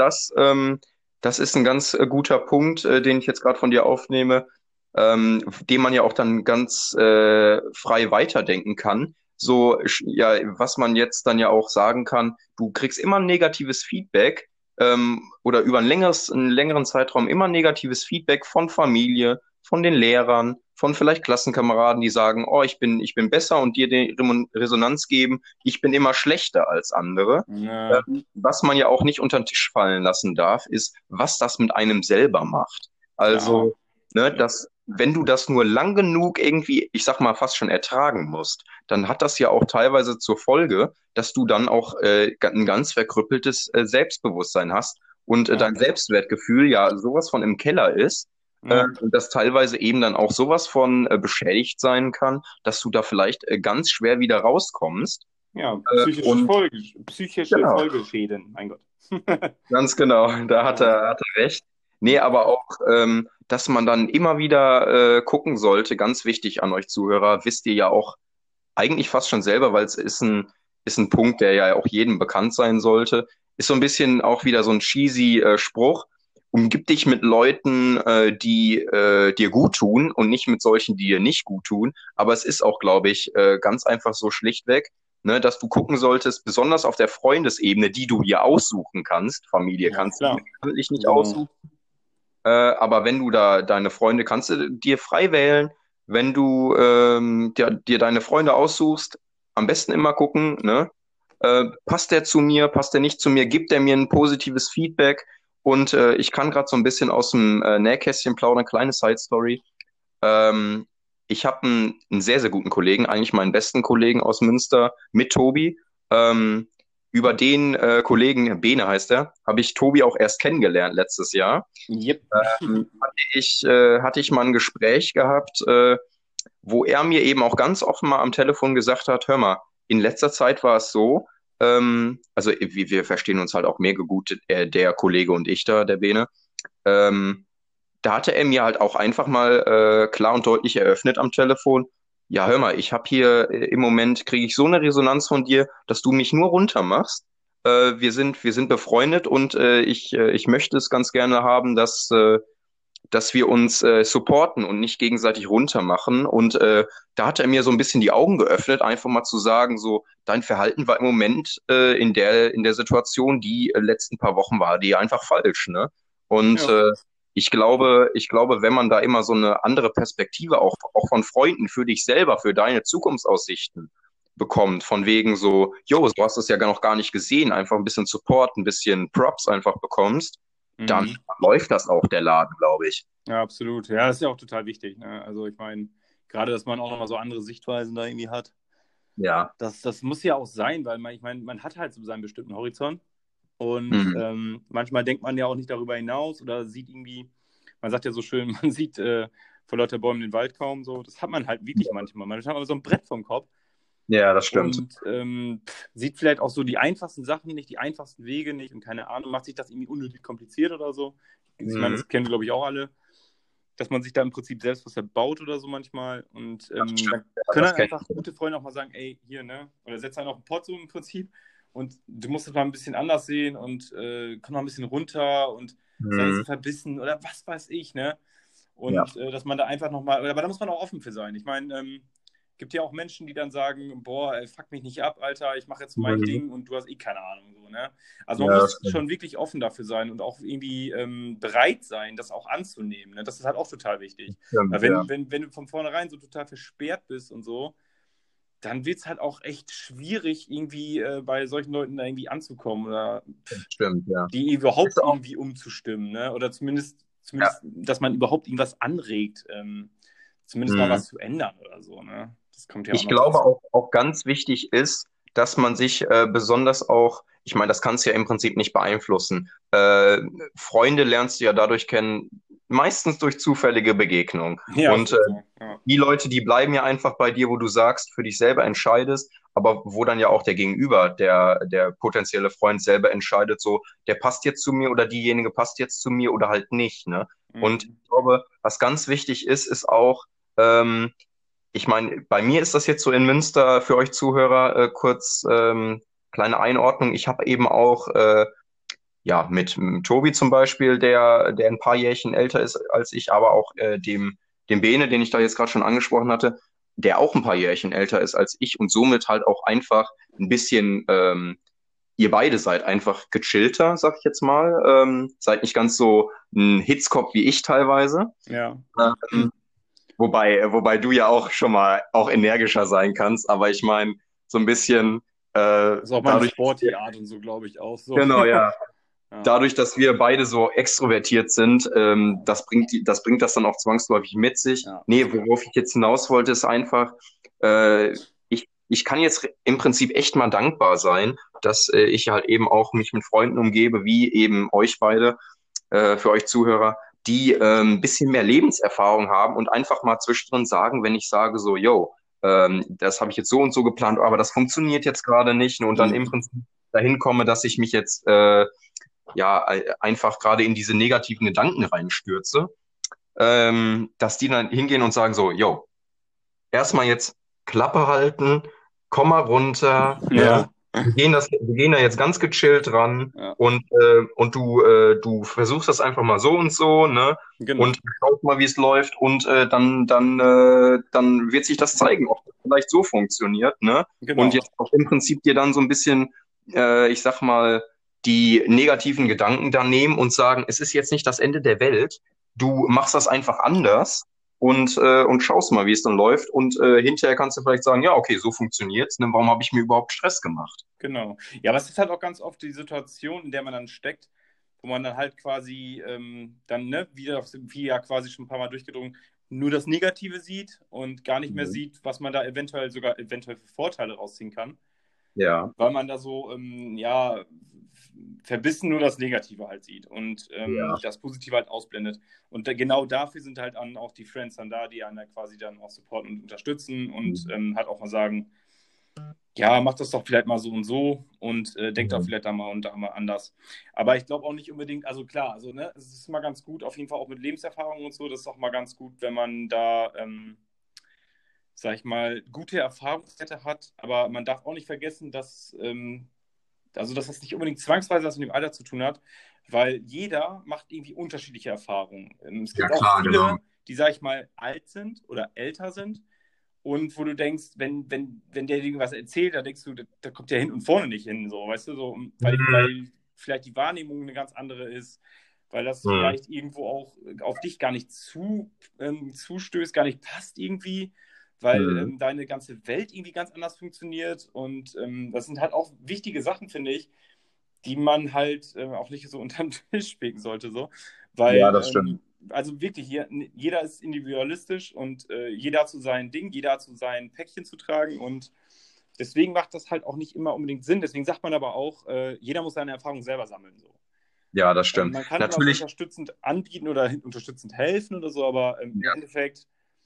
das ist ein ganz guter Punkt, den ich jetzt gerade von dir aufnehme, den man ja auch dann ganz frei weiterdenken kann. So, ja, was man jetzt dann ja auch sagen kann, du kriegst immer ein negatives Feedback, oder über einen längeren Zeitraum immer negatives Feedback von Familie, von den Lehrern, von vielleicht Klassenkameraden, die sagen, oh, ich bin besser und dir die Resonanz geben, ich bin immer schlechter als andere. Ja, Was man ja auch nicht unter den Tisch fallen lassen darf, ist, was das mit einem selber macht. klar. Also, ne, wenn du das nur lang genug irgendwie, ich sag mal, fast schon ertragen musst, dann hat das ja auch teilweise zur Folge, dass du dann auch ein ganz verkrüppeltes Selbstbewusstsein hast und Ja, dein Selbstwertgefühl ja sowas von im Keller ist, ja. und das teilweise eben dann auch sowas von beschädigt sein kann, dass du da vielleicht ganz schwer wieder rauskommst. Ja, Und psychische genau. Folgeschäden, mein Gott. Ganz genau, da hat Ja, er recht. Nee, aber auch, dass man dann immer wieder gucken sollte, ganz wichtig an euch Zuhörer, wisst ihr ja auch eigentlich fast schon selber, weil es ist ein Punkt, der ja auch jedem bekannt sein sollte, ist so ein bisschen auch wieder so ein cheesy Spruch. Umgib dich mit Leuten, die dir gut tun und nicht mit solchen, die dir nicht gut tun. Aber es ist auch, glaube ich, ganz einfach so schlichtweg, ne, dass du gucken solltest, besonders auf der Freundesebene, die du dir aussuchen kannst. Familie ja, kannst du dir klar. natürlich nicht Genau. aussuchen. Aber wenn du da deine Freunde kannst du dir frei wählen, wenn du dir deine Freunde aussuchst, am besten immer gucken, ne? Passt der zu mir, passt der nicht zu mir, gibt der mir ein positives Feedback? Und ich kann gerade so ein bisschen aus dem Nähkästchen plaudern, kleine Side Story. Ähm, ich habe einen sehr, sehr guten Kollegen, eigentlich meinen besten Kollegen aus Münster mit Tobi. Ähm, über den Kollegen, Bene heißt er, habe ich Tobi auch erst kennengelernt letztes Jahr. Yep. Hatte ich mal ein Gespräch gehabt, wo er mir eben auch ganz offen mal am Telefon gesagt hat, hör mal, in letzter Zeit war es so, also wir verstehen uns halt auch mega gut, der Kollege und ich da, der Bene. Ähm, Da hatte er mir halt auch einfach mal klar und deutlich eröffnet am Telefon, ja, hör mal, ich habe hier im Moment, kriege ich so eine Resonanz von dir, dass du mich nur runter machst. Wir sind befreundet und ich möchte es ganz gerne haben, dass wir uns supporten und nicht gegenseitig runtermachen. Und da hat er mir so ein bisschen die Augen geöffnet, einfach mal zu sagen, so, dein Verhalten war im Moment in der Situation, die letzten paar Wochen war, die einfach falsch, ne? Und Ja. ich glaube, wenn man da immer so eine andere Perspektive auch von Freunden für dich selber, für deine Zukunftsaussichten bekommt, von wegen so, jo, du hast es ja noch gar nicht gesehen, einfach ein bisschen Support, ein bisschen Props einfach bekommst, dann Mhm. läuft das auch, der Laden, glaube ich. Ja, absolut. Ja, das ist ja auch total wichtig. Ne? Also ich meine, gerade, dass man auch nochmal so andere Sichtweisen da irgendwie hat. Ja. Das muss ja auch sein, weil man, ich meine, man hat halt so seinen bestimmten Horizont und Mhm. manchmal denkt man ja auch nicht darüber hinaus oder sieht irgendwie, man sagt ja so schön, man sieht vor lauter Bäumen den Wald kaum so. Das hat man halt wirklich manchmal. Man hat aber so ein Brett vom Kopf Ja, das stimmt. und sieht vielleicht auch so die einfachsten Sachen nicht, die einfachsten Wege nicht und keine Ahnung, macht sich das irgendwie unnötig kompliziert oder so. Ich meine, Mhm. das kennen wir, glaube ich, auch alle, dass man sich da im Prinzip selbst was verbaut oder so manchmal. Und Das stimmt. dann Ja, können das dann kennt einfach gute Freunde auch mal sagen, ey, hier, ne? Oder setz dann auf den Pott so im Prinzip und du musst es mal ein bisschen anders sehen und komm mal ein bisschen runter und sei nicht mhm. so verbissen oder was weiß ich, ne? Ja. Und dass man da einfach nochmal, aber da muss man auch offen für sein. Ich meine, gibt ja auch Menschen, die dann sagen, boah, ey, fuck mich nicht ab, Alter, ich mache jetzt mein Mhm. Ding und du hast eh keine Ahnung, so, ne? Also man Ja, das muss stimmt. schon wirklich offen dafür sein und auch irgendwie bereit sein, das auch anzunehmen, ne? Das ist halt auch total wichtig. Weil Stimmt, ja. wenn du von vornherein so total versperrt bist und so, dann wird es halt auch echt schwierig, irgendwie bei solchen Leuten da irgendwie anzukommen oder Stimmt, ja. die Ist überhaupt auch, irgendwie umzustimmen, ne? Oder ja. dass man überhaupt irgendwas anregt, zumindest mal Mhm. was zu ändern oder so, ne? Das kommt ja auch Ich noch glaube dazu. auch ganz wichtig ist, dass man sich besonders auch, ich meine, das kannst du ja im Prinzip nicht beeinflussen. Freunde lernst du ja dadurch kennen, meistens durch zufällige Begegnung. Ja, ist Und echt so. Ja. die Leute, die bleiben ja einfach bei dir, wo du sagst, für dich selber entscheidest, aber wo dann ja auch der Gegenüber, der potenzielle Freund selber entscheidet, so, der passt jetzt zu mir oder diejenige passt jetzt zu mir oder halt nicht, ne? Und Mhm. ich glaube, was ganz wichtig ist, ist auch, ähm, ich meine, bei mir ist das jetzt so in Münster für euch Zuhörer kurz kleine Einordnung. Ich habe eben auch ja mit Tobi zum Beispiel, der ein paar Jährchen älter ist als ich, aber auch dem Bene, den ich da jetzt gerade schon angesprochen hatte, der auch ein paar Jährchen älter ist als ich und somit halt auch einfach ein bisschen ihr beide seid einfach gechillter, sag ich jetzt mal. Seid nicht ganz so ein Hitzkopf wie ich teilweise. Ja. Ähm, wobei du ja auch schon mal auch energischer sein kannst, aber ich meine, so ein bisschen Das ist auch meine dadurch, sporty Art und so, glaube ich, auch so. genau, ja, Ja. dadurch, dass wir beide so extrovertiert sind, das bringt das dann auch zwangsläufig mit sich. Ja, Nee, worauf ich jetzt hinaus wollte, ist einfach, ich kann jetzt im Prinzip echt mal dankbar sein, dass ich halt eben auch mich mit Freunden umgebe, wie eben euch beide, für euch Zuhörer, die ein bisschen mehr Lebenserfahrung haben und einfach mal zwischendrin sagen, wenn ich sage so, yo, das habe ich jetzt so und so geplant, aber das funktioniert jetzt gerade nicht, ne, und dann im Mhm. Prinzip dahin komme, dass ich mich jetzt ja einfach gerade in diese negativen Gedanken reinstürze, dass die dann hingehen und sagen so, yo, erstmal jetzt Klappe halten, komm mal runter, ne? Ja. Wir gehen da jetzt ganz gechillt ran Ja, und du versuchst das einfach mal so und so, ne? Und genau. schaust mal, wie es läuft und dann wird sich das zeigen, ob das vielleicht so funktioniert, ne? Und Genau. jetzt auch im Prinzip dir dann so ein bisschen, ich sag mal, die negativen Gedanken da nehmen und sagen, es ist jetzt nicht das Ende der Welt, du machst das einfach anders und schaust mal, wie es dann läuft. Und hinterher kannst du vielleicht sagen, ja, okay, so funktioniert's. Ne? Warum habe ich mir überhaupt Stress gemacht? Genau. Ja, aber es ist halt auch ganz oft die Situation, in der man dann steckt, wo man dann halt quasi dann, ne, wieder, wie ja quasi schon ein paar Mal durchgedrungen, nur das Negative sieht und gar nicht mehr sieht, was man da eventuell für Vorteile rausziehen kann, Ja, weil man da so, ja, verbissen nur das Negative halt sieht und ja. das Positive halt ausblendet. Und genau dafür sind halt dann auch die Friends dann da, die einen dann quasi dann auch supporten und unterstützen und halt auch mal sagen, ja, mach das doch vielleicht mal so und denkt auch Mhm. vielleicht da mal anders. Aber ich glaube auch nicht unbedingt, also klar, also ne, es ist mal ganz gut, auf jeden Fall auch mit Lebenserfahrung und so, das ist auch mal ganz gut, wenn man da, sag ich mal, gute Erfahrungswerte hat, aber man darf auch nicht vergessen, dass das nicht unbedingt zwangsweise was mit dem Alter zu tun hat, weil jeder macht irgendwie unterschiedliche Erfahrungen. Es Ja, gibt auch klar, genau. viele, die, sag ich mal, alt sind oder älter sind und wo du denkst, wenn der dir irgendwas erzählt, da denkst du, da kommt der hin und vorne nicht hin, so, weißt du, so, Mhm. weil vielleicht die Wahrnehmung eine ganz andere ist, weil das Mhm. vielleicht irgendwo auch auf dich gar nicht zustößt, gar nicht passt irgendwie, weil Mhm. deine ganze Welt irgendwie ganz anders funktioniert und das sind halt auch wichtige Sachen, finde ich, die man halt auch nicht so unterm Tisch fegen sollte, so. Ja, Weil, das stimmt. also wirklich, jeder ist individualistisch und jeder hat so sein Ding, jeder hat so sein Päckchen zu tragen und deswegen macht das halt auch nicht immer unbedingt Sinn. Deswegen sagt man aber auch, jeder muss seine Erfahrungen selber sammeln, so. Ja, das stimmt. Man kann immer so Natürlich, unterstützend anbieten oder unterstützend helfen oder so, aber im ja, Endeffekt,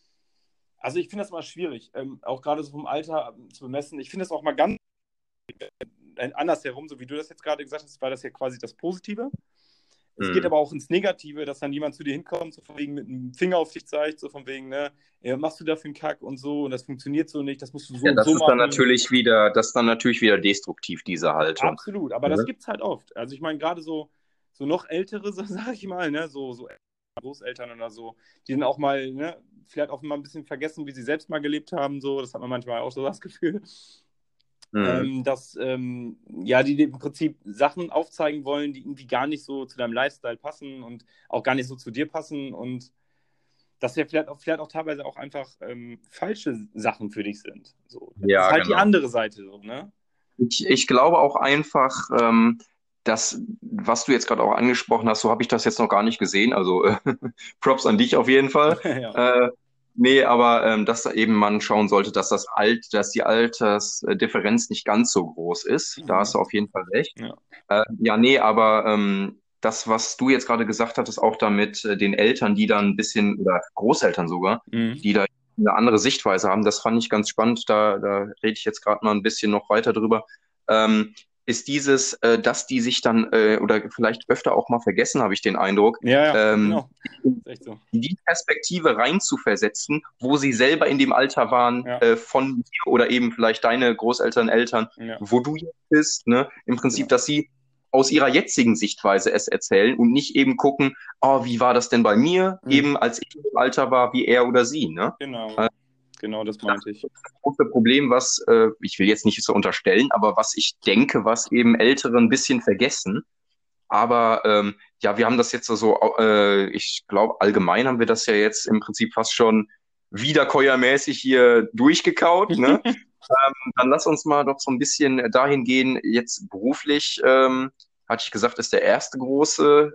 also ich finde das mal schwierig, auch gerade so vom Alter zu bemessen. Ich finde das auch mal ganz andersherum, so wie du das jetzt gerade gesagt hast, war das ja quasi das Positive. Es geht mhm. aber auch ins Negative, dass dann jemand zu dir hinkommt, so von wegen mit einem Finger auf dich zeigt, so von wegen, ne, ja, machst du dafür einen Kack und so und das funktioniert so nicht, das musst du so Ja, und so machen. das ist dann natürlich wieder destruktiv, diese Haltung. Absolut, aber das Ne? gibt's halt oft. Also ich meine, gerade so noch ältere, so, sag ich mal, ne, so Großeltern oder so, die dann auch mal, ne, vielleicht auch mal ein bisschen vergessen, wie sie selbst mal gelebt haben, so, das hat man manchmal auch so das Gefühl. Mhm. Dass ja, die dir im Prinzip Sachen aufzeigen wollen, die irgendwie gar nicht so zu deinem Lifestyle passen und auch gar nicht so zu dir passen und dass ja vielleicht auch teilweise auch einfach falsche Sachen für dich sind. So, das ist Ja, halt die genau. andere Seite, so, ne? Ich glaube auch einfach, dass, was du jetzt gerade auch angesprochen hast, so habe ich das jetzt noch gar nicht gesehen. Also Props an dich auf jeden Fall. Ja. Äh, nee, aber dass da eben man schauen sollte, dass die Altersdifferenz nicht ganz so groß ist. Da hast Mhm. du auf jeden Fall recht. Ja. Ja, nee, aber das, was du jetzt gerade gesagt hattest, auch da mit den Eltern, die dann ein bisschen, oder Großeltern sogar, Mhm. die da eine andere Sichtweise haben, das fand ich ganz spannend. Da rede ich jetzt gerade mal ein bisschen noch weiter drüber. Ähm, ist dieses, dass die sich dann oder vielleicht öfter auch mal vergessen, habe ich den Eindruck, Ja, ja, ähm, genau. Ist echt so. in die Perspektive rein zu versetzen, wo sie selber in dem Alter waren, Ja, von dir oder eben vielleicht deine Großeltern, Eltern, ja, wo du jetzt bist, ne? Im Prinzip, genau. dass sie aus ihrer jetzigen Sichtweise es erzählen und nicht eben gucken, oh, wie war das denn bei mir, Mhm. eben als ich im Alter war, wie er oder sie, ne? Genau. Genau, das Das meinte ich. ist das große Problem, was, ich will jetzt nicht so unterstellen, aber was ich denke, was eben Ältere ein bisschen vergessen. Aber ja, wir haben das jetzt so, ich glaube, allgemein haben wir das ja jetzt im Prinzip fast schon wiederkäuermäßig hier durchgekaut, ne? Dann lass uns mal doch so ein bisschen dahin gehen, jetzt beruflich, hatte ich gesagt, ist der erste große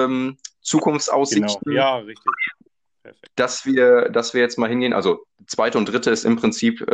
Genau. Zukunftsaussichten, Ja, richtig. Perfekt. dass wir jetzt mal hingehen. Also zweite und dritte ist im Prinzip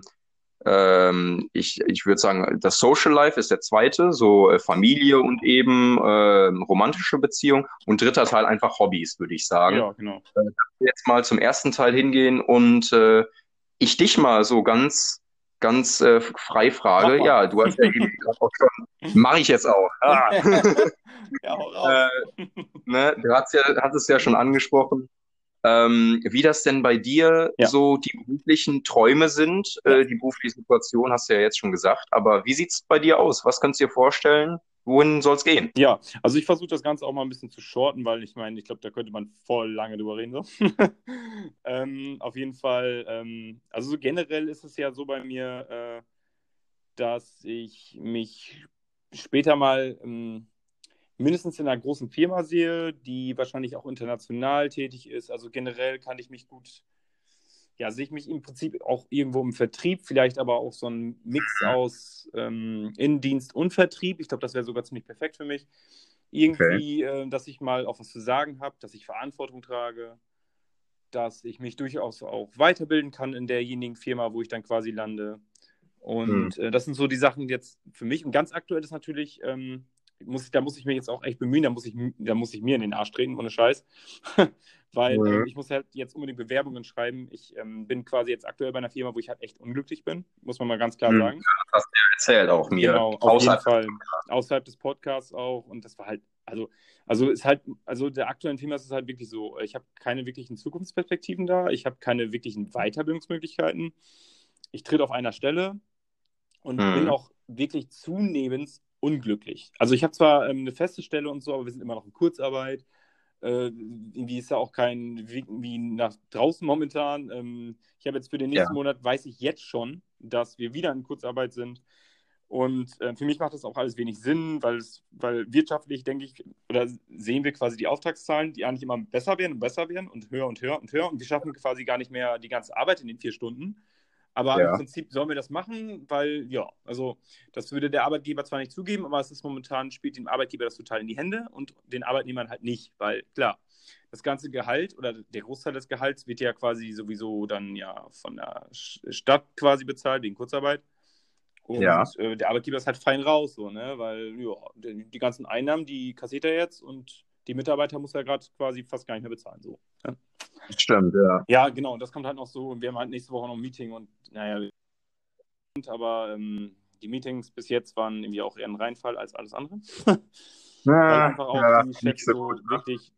ich würde sagen, das Social Life ist der zweite, so Familie und eben romantische Beziehung. Und dritter Teil einfach Hobbys, würde ich sagen. Ja, genau. Dass wir jetzt mal zum ersten Teil hingehen und ich dich mal so ganz frei Mach frage. mal. Ja, du hast ja eben gerade auch schon, mache ich jetzt auch. Ah. Ja, hau äh, raus. ne, hast es ja schon angesprochen. Wie das denn bei dir Ja, so die beruflichen Träume sind, ja. die berufliche Situation hast du ja jetzt schon gesagt, aber wie sieht's bei dir aus? Was kannst du dir vorstellen? Wohin soll's gehen? Ja, also ich versuche das Ganze auch mal ein bisschen zu shorten, weil ich meine, ich glaube, da könnte man voll lange drüber reden. So. Auf jeden Fall, also so generell ist es ja so bei mir, dass ich mich später mal mindestens in einer großen Firma sehe, die wahrscheinlich auch international tätig ist. Also generell kann ich mich gut, ja, sehe ich mich im Prinzip auch irgendwo im Vertrieb, vielleicht aber auch so ein Mix aus Innendienst und Vertrieb. Ich glaube, das wäre sogar ziemlich perfekt für mich. Okay. Irgendwie, dass ich mal auch was zu sagen habe, dass ich Verantwortung trage dass ich mich durchaus auch weiterbilden kann in derjenigen Firma, wo ich dann quasi lande. Und das sind so die Sachen jetzt für mich. Und ganz aktuell ist natürlich, da muss ich mich jetzt auch echt bemühen, da muss ich mir in den Arsch treten, ohne Scheiß. Weil ich muss halt jetzt unbedingt Bewerbungen schreiben. Ich bin quasi jetzt aktuell bei einer Firma, wo ich halt echt unglücklich bin, muss man mal ganz klar sagen. Das hast du ja erzählt auch mir. Genau, auf jeden Fall. Außerhalb des Podcasts auch. Und das war halt, der aktuellen Firma ist es halt wirklich so, ich habe keine wirklichen Zukunftsperspektiven da, ich habe keine wirklichen Weiterbildungsmöglichkeiten. Ich tritt auf einer Stelle und bin auch wirklich zunehmend unglücklich. Also ich habe zwar eine feste Stelle und so, aber wir sind immer noch in Kurzarbeit. Irgendwie ist da auch kein Weg wie nach draußen momentan. Ich habe jetzt für den nächsten Monat, weiß ich jetzt schon, dass wir wieder in Kurzarbeit sind. Und für mich macht das auch alles wenig Sinn, weil wirtschaftlich, denke ich, oder sehen wir quasi die Auftragszahlen, die eigentlich immer besser werden und höher und höher und höher. Und wir schaffen quasi gar nicht mehr die ganze Arbeit in den 4 Stunden. Aber im Prinzip sollen wir das machen, weil, also das würde der Arbeitgeber zwar nicht zugeben, aber es ist momentan, spielt dem Arbeitgeber das total in die Hände und den Arbeitnehmern halt nicht, weil klar, das ganze Gehalt oder der Großteil des Gehalts wird ja quasi sowieso dann ja von der Stadt quasi bezahlt, wegen Kurzarbeit. Und der Arbeitgeber ist halt fein raus, so, ne? Weil die ganzen Einnahmen, die kassiert er jetzt und die Mitarbeiter muss er gerade quasi fast gar nicht mehr bezahlen. So. Ja. Stimmt, ja. Ja, genau, und das kommt halt noch so. Und wir haben halt nächste Woche noch ein Meeting und naja, aber die Meetings bis jetzt waren irgendwie auch eher ein Reinfall als alles andere. Weil einfach auch die Chefs so wirklich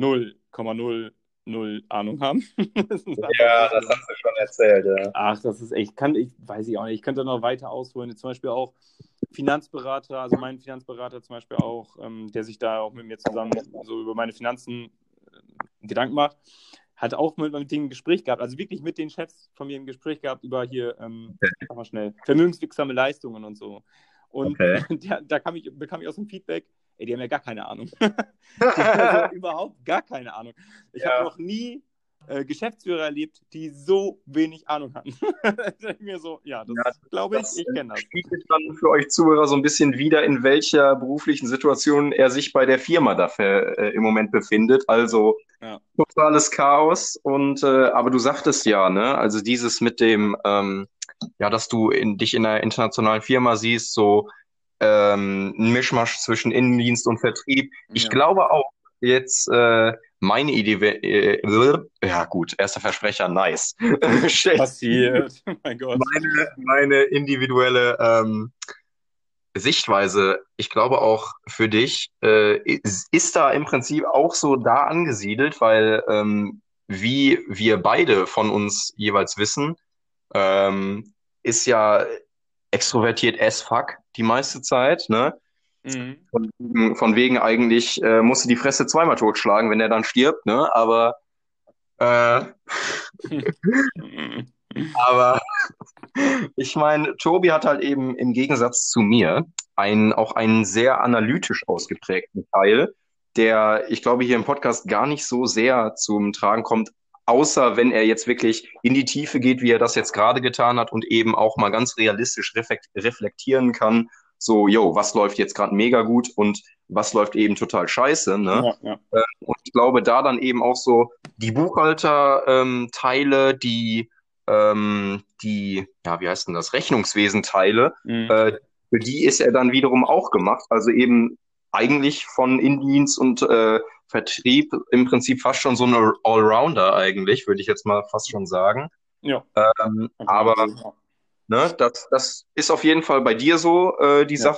0,00 Ahnung haben. Das hast du schon erzählt, ja. Ach, das ist echt, weiß ich auch nicht. Ich könnte noch weiter ausholen. Zum Beispiel auch Finanzberater, also mein Finanzberater zum Beispiel auch, der sich da auch mit mir zusammen so über meine Finanzen Gedanken macht, hat auch mit denen ein Gespräch gehabt, also wirklich mit den Chefs von mir ein Gespräch gehabt über hier, sag mal schnell, vermögenswirksame Leistungen und so. Und da bekam ich aus dem Feedback, die haben ja gar keine Ahnung. Also überhaupt gar keine Ahnung. Ich habe noch nie Geschäftsführer erlebt, die so wenig Ahnung hatten. Mir so, das glaube ich kenne das. Spiegelt dann für euch Zuhörer so ein bisschen wider, in welcher beruflichen Situation er sich bei der Firma dafür im Moment befindet. Also totales Chaos. Und aber du sagtest ja, ne? Also dieses mit dem, dass du dich in einer internationalen Firma siehst, so ein Mischmasch zwischen Innendienst und Vertrieb. Ich glaube auch jetzt meine Idee ja gut, erster Versprecher, nice. Passiert, mein Gott. Meine individuelle Sichtweise, ich glaube auch für dich, ist da im Prinzip auch so da angesiedelt, weil wie wir beide von uns jeweils wissen, ist ja extrovertiert as fuck die meiste Zeit, ne? Von wegen eigentlich musst du die Fresse zweimal totschlagen, wenn er dann stirbt, ne? Aber ich meine, Tobi hat halt eben im Gegensatz zu mir auch einen sehr analytisch ausgeprägten Teil, der, ich glaube, hier im Podcast gar nicht so sehr zum Tragen kommt, außer wenn er jetzt wirklich in die Tiefe geht, wie er das jetzt gerade getan hat und eben auch mal ganz realistisch reflektieren kann, so, was läuft jetzt gerade mega gut und was läuft eben total scheiße, ne? Und ich glaube, da dann eben auch so die Buchhalter-Teile, wie heißt denn das, Rechnungswesen-Teile, für die ist er dann wiederum auch gemacht, also eben eigentlich von Indienst und Vertrieb im Prinzip fast schon so ein Allrounder eigentlich, würde ich jetzt mal fast schon sagen. Ja. Aber ne, das ist auf jeden Fall bei dir so die Sache.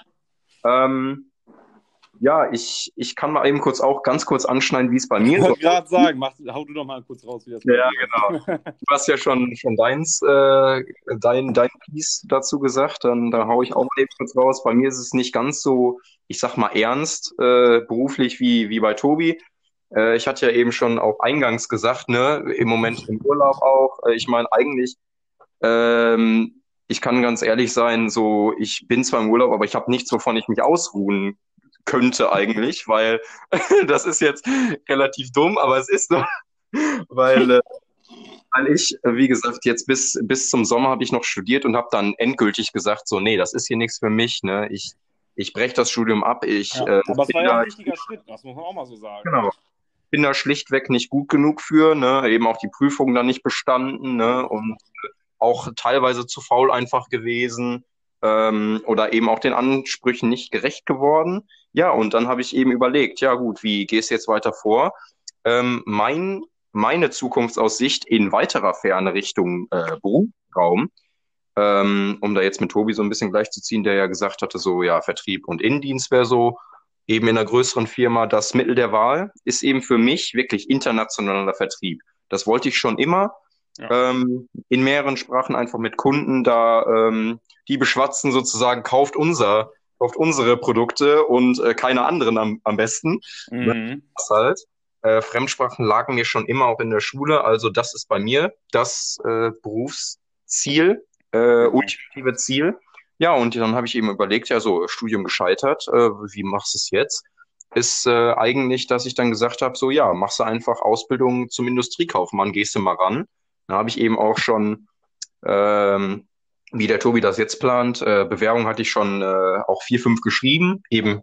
Ich kann mal eben ganz kurz anschneiden, wie es bei mir ist. Ich wollte gerade sagen, hau du doch mal kurz raus, wie das Ja, genau. Du hast ja schon dein Piece dazu gesagt, dann hau ich auch mal eben kurz raus. Bei mir ist es nicht ganz so, ich sag mal ernst, beruflich wie bei Tobi. Ich hatte ja eben schon auch eingangs gesagt, ne, im Moment im Urlaub auch. Ich meine, eigentlich, ich kann ganz ehrlich sein, so, ich bin zwar im Urlaub, aber ich habe nichts, wovon ich mich ausruhen könnte eigentlich, weil das ist jetzt relativ dumm, aber es ist so, weil ich, wie gesagt, jetzt bis zum Sommer habe ich noch studiert und habe dann endgültig gesagt, so, nee, das ist hier nichts für mich, ne, ich breche das Studium ab, aber es war ja ein wichtiger Schritt, das muss man auch mal so sagen. Genau. bin da schlichtweg nicht gut genug für, ne? Eben auch die Prüfung dann nicht bestanden, ne? Und auch teilweise zu faul einfach gewesen, oder eben auch den Ansprüchen nicht gerecht geworden. Ja, und dann habe ich eben überlegt, ja gut, wie gehst du jetzt weiter vor? Meine Zukunftsaussicht in weiterer Ferne Richtung Berufsraum, um da jetzt mit Tobi so ein bisschen gleichzuziehen, der ja gesagt hatte, so ja, Vertrieb und Innendienst wäre so eben in einer größeren Firma das Mittel der Wahl, ist eben für mich wirklich internationaler Vertrieb. Das wollte ich schon immer, Ja. in mehreren Sprachen einfach mit Kunden da, die beschwatzen sozusagen, kauft unsere Produkte und keine anderen am besten. Ne? Mhm. Das halt. Fremdsprachen lagen mir schon immer auch in der Schule, also das ist bei mir das Berufsziel, ultimative Ziel. Ja, und dann habe ich eben überlegt, ja, so, Studium gescheitert, wie machst du es jetzt? Ist eigentlich, dass ich dann gesagt habe, so, ja, machst du einfach Ausbildung zum Industriekaufmann, gehst du mal ran. Da habe ich eben auch schon, ähm, wie der Tobi das jetzt plant, Bewerbung hatte ich schon auch 4, 5 geschrieben, eben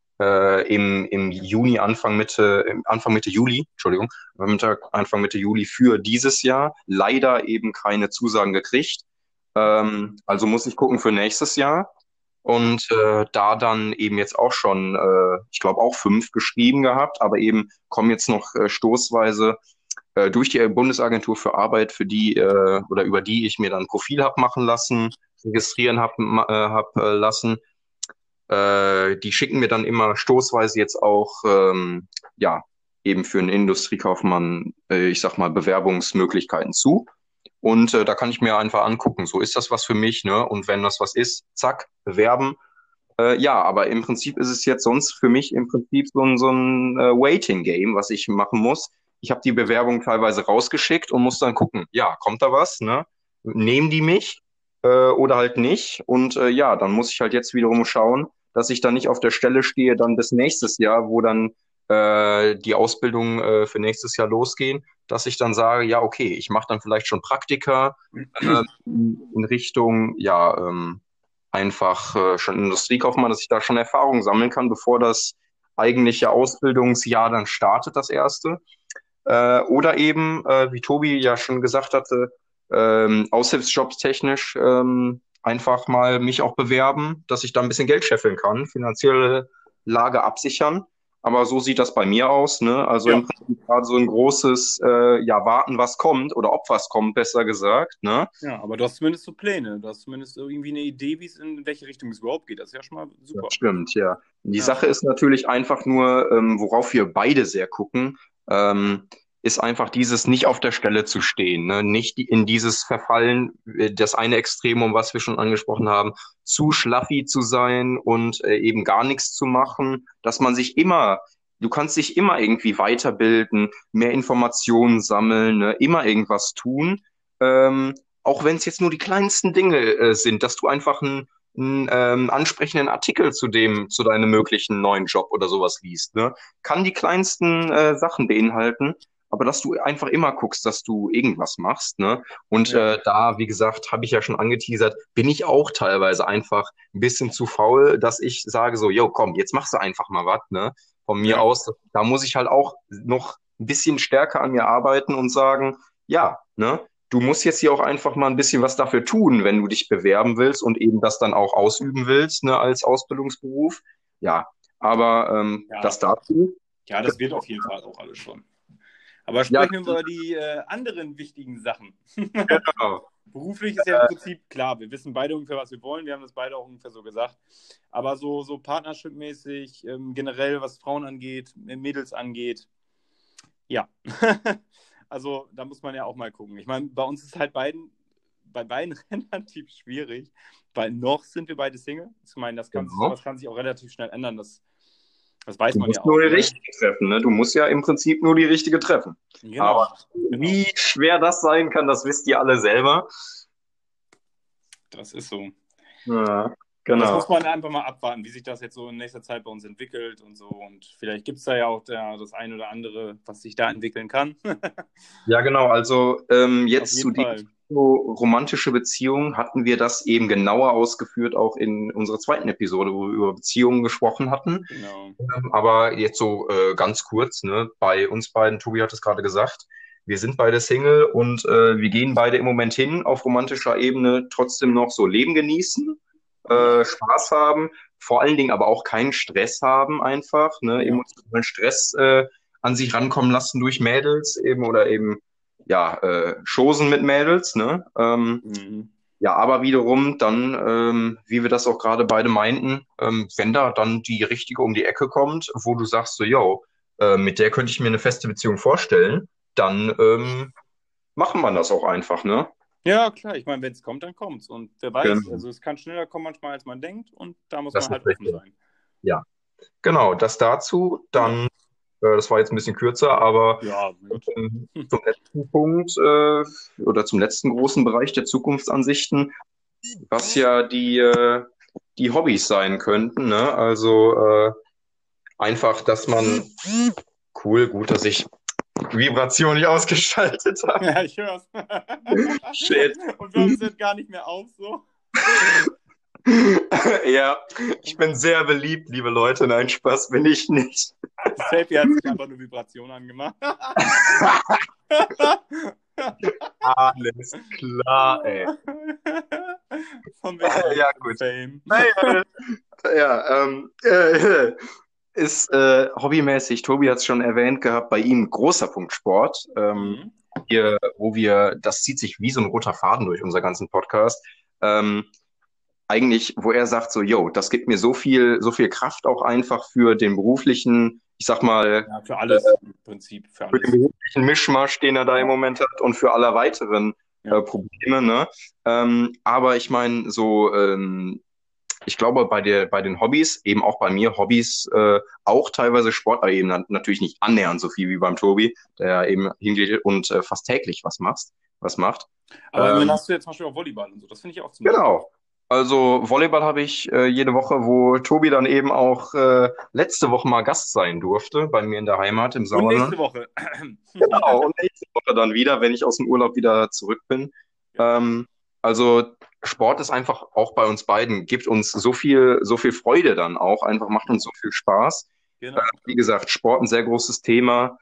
im Juni, Anfang Mitte Juli, Entschuldigung, Anfang Mitte Juli für dieses Jahr. Leider eben keine Zusagen gekriegt. Also muss ich gucken für nächstes Jahr. Und da dann eben jetzt auch schon, ich glaube auch 5 geschrieben gehabt, aber eben kommen jetzt noch stoßweise durch die Bundesagentur für Arbeit, für die oder über die ich mir dann ein Profil hab machen lassen, registrieren hab lassen. Die schicken mir dann immer stoßweise jetzt auch, ja, eben für einen Industriekaufmann, ich sag mal, Bewerbungsmöglichkeiten zu. Und da kann ich mir einfach angucken, so ist das was für mich, ne? Und wenn das was ist, zack, bewerben. Ja, aber im Prinzip ist es jetzt sonst für mich im Prinzip so ein Waiting-Game, was ich machen muss. Ich habe die Bewerbung teilweise rausgeschickt und muss dann gucken, ja, kommt da was, ne? Nehmen die mich oder halt nicht? Und ja, dann muss ich halt jetzt wiederum schauen, dass ich dann nicht auf der Stelle stehe, dann bis nächstes Jahr, wo dann die Ausbildung für nächstes Jahr losgehen, dass ich dann sage, ja, okay, ich mache dann vielleicht schon Praktika in Richtung, ja, einfach schon Industriekaufmann, dass ich da schon Erfahrung sammeln kann, bevor das eigentliche Ausbildungsjahr dann startet, das erste. Oder eben, wie Tobi ja schon gesagt hatte, Aushilfsjobs technisch einfach mal mich auch bewerben, dass ich da ein bisschen Geld scheffeln kann, finanzielle Lage absichern. Aber so sieht das bei mir aus, ne? Also Ja. im Prinzip gerade so ein großes, ja, warten, was kommt, oder ob was kommt, besser gesagt, ne? Ja, aber du hast zumindest so Pläne. Du hast zumindest irgendwie eine Idee, in welche Richtung es überhaupt geht. Das ist ja schon mal Das super. stimmt, ja. Die Ja. Sache ist natürlich einfach nur, worauf wir beide sehr gucken, ist einfach dieses nicht auf der Stelle zu stehen, ne? Nicht in dieses Verfallen, das eine Extremum, was wir schon angesprochen haben, zu schlaffi zu sein und eben gar nichts zu machen, dass man sich immer, du kannst dich immer irgendwie weiterbilden, mehr Informationen sammeln, ne? Immer irgendwas tun, auch wenn es jetzt nur die kleinsten Dinge sind, dass du einfach einen ansprechenden Artikel zu deinem möglichen neuen Job oder sowas liest, ne? Kann die kleinsten Sachen beinhalten, aber dass du einfach immer guckst, dass du irgendwas machst, ne? Und Ja. da, wie gesagt, habe ich ja schon angeteasert, bin ich auch teilweise einfach ein bisschen zu faul, dass ich sage so, yo, komm, jetzt machst du einfach mal was, ne? Von mir Ja. aus, da muss ich halt auch noch ein bisschen stärker an mir arbeiten und sagen, ja, ne? Du musst jetzt hier auch einfach mal ein bisschen was dafür tun, wenn du dich bewerben willst und eben das dann auch ausüben willst, ne, als Ausbildungsberuf. Ja, aber Ja. das dazu. Ja, das wird auf jeden Fall auch alles schon. Aber Ja, sprechen wir über die anderen wichtigen Sachen. genau. Beruflich ist ja im Prinzip klar, wir wissen beide ungefähr, was wir wollen, wir haben das beide auch ungefähr so gesagt. Aber so Partnership-mäßig, generell, was Frauen angeht, Mädels angeht, ja. Also da muss man ja auch mal gucken. Ich meine, bei uns ist halt bei beiden relativ schwierig, weil noch sind wir beide Single. Ich meine, Genau. sowas kann sich auch relativ schnell ändern, das weiß Du man ja musst auch. nur die Ne? richtige treffen, ne? Du musst ja im Prinzip nur die richtige treffen. Genau. Aber wie schwer das sein kann, das wisst ihr alle selber. Das ist so. Ja, Das genau. muss man einfach mal abwarten, wie sich das jetzt so in nächster Zeit bei uns entwickelt und so. Und vielleicht gibt es da ja auch das ein oder andere, was sich da entwickeln kann. Ja, genau. Also Auf jetzt jeden Fall. so romantische Beziehungen hatten wir das eben genauer ausgeführt, auch in unserer zweiten Episode, wo wir über Beziehungen gesprochen hatten. Genau. Aber jetzt so ganz kurz, ne, bei uns beiden, Tobi hat es gerade gesagt, wir sind beide Single und wir gehen beide im Moment hin auf romantischer Ebene, trotzdem noch so Leben genießen, Spaß haben, vor allen Dingen aber auch keinen Stress haben einfach, ne, Ja. emotionalen Stress an sich rankommen lassen durch Mädels eben oder eben ja, Chosen mit Mädels, ne? Mhm. Ja, aber wiederum dann, wie wir das auch gerade beide meinten, wenn da dann die richtige um die Ecke kommt, wo du sagst so, yo, mit der könnte ich mir eine feste Beziehung vorstellen, dann machen wir das auch einfach, ne? Ja, klar, ich meine, wenn es kommt, dann kommt's. Und wer weiß, Genau. also es kann schneller kommen manchmal, als man denkt, und da muss Das man ist halt offen richtig. sein. Ja, genau, das dazu. Ja, Dann, das war jetzt ein bisschen kürzer, aber ja, gut. zum letzten Punkt oder zum letzten großen Bereich der Zukunftsansichten, was ja die Hobbys sein könnten, ne? Also einfach, dass man cool, gut, dass ich Vibration nicht ausgeschaltet habe. Ja, ich hör's. Shit. Und wir haben es jetzt gar nicht mehr auf, so. Ja, ich bin sehr beliebt, liebe Leute. Nein, Spaß bin ich nicht. Selfie hat sich einfach nur Vibration angemacht. Alles klar, ey. Von wegen Ja, gut. Fame. Ja, ist hobbymäßig, Tobi hat es schon erwähnt gehabt, bei ihm großer Punkt Sport. Mhm. Hier, wo wir, das zieht sich wie so ein roter Faden durch unser ganzen Podcast. Eigentlich, wo er sagt so, yo, das gibt mir so viel Kraft auch einfach für den beruflichen, ich sag mal, Ja, für alles im Prinzip, für für den alles. beruflichen Mischmasch, den er da im Moment hat und für alle weiteren Ja. Probleme, ne? Aber ich meine, so, ich glaube, bei den Hobbys, eben auch bei mir, Hobbys, auch teilweise Sport, aber eben natürlich nicht annähernd so viel wie beim Tobi, der eben hingeht und fast täglich was macht. Aber immerhin Ähm, hast du jetzt zum Beispiel auch Volleyball und so. Das finde ich auch ziemlich gut. genau. Also Volleyball habe ich jede Woche, wo Tobi dann eben auch letzte Woche mal Gast sein durfte, bei mir in der Heimat im Und Sauerland. nächste Woche. Genau, und nächste Woche dann wieder, wenn ich aus dem Urlaub wieder zurück bin. Ähm, also Sport ist einfach auch bei uns beiden, gibt uns so viel Freude dann auch, einfach macht uns so viel Spaß. Genau. Wie gesagt, Sport ein sehr großes Thema.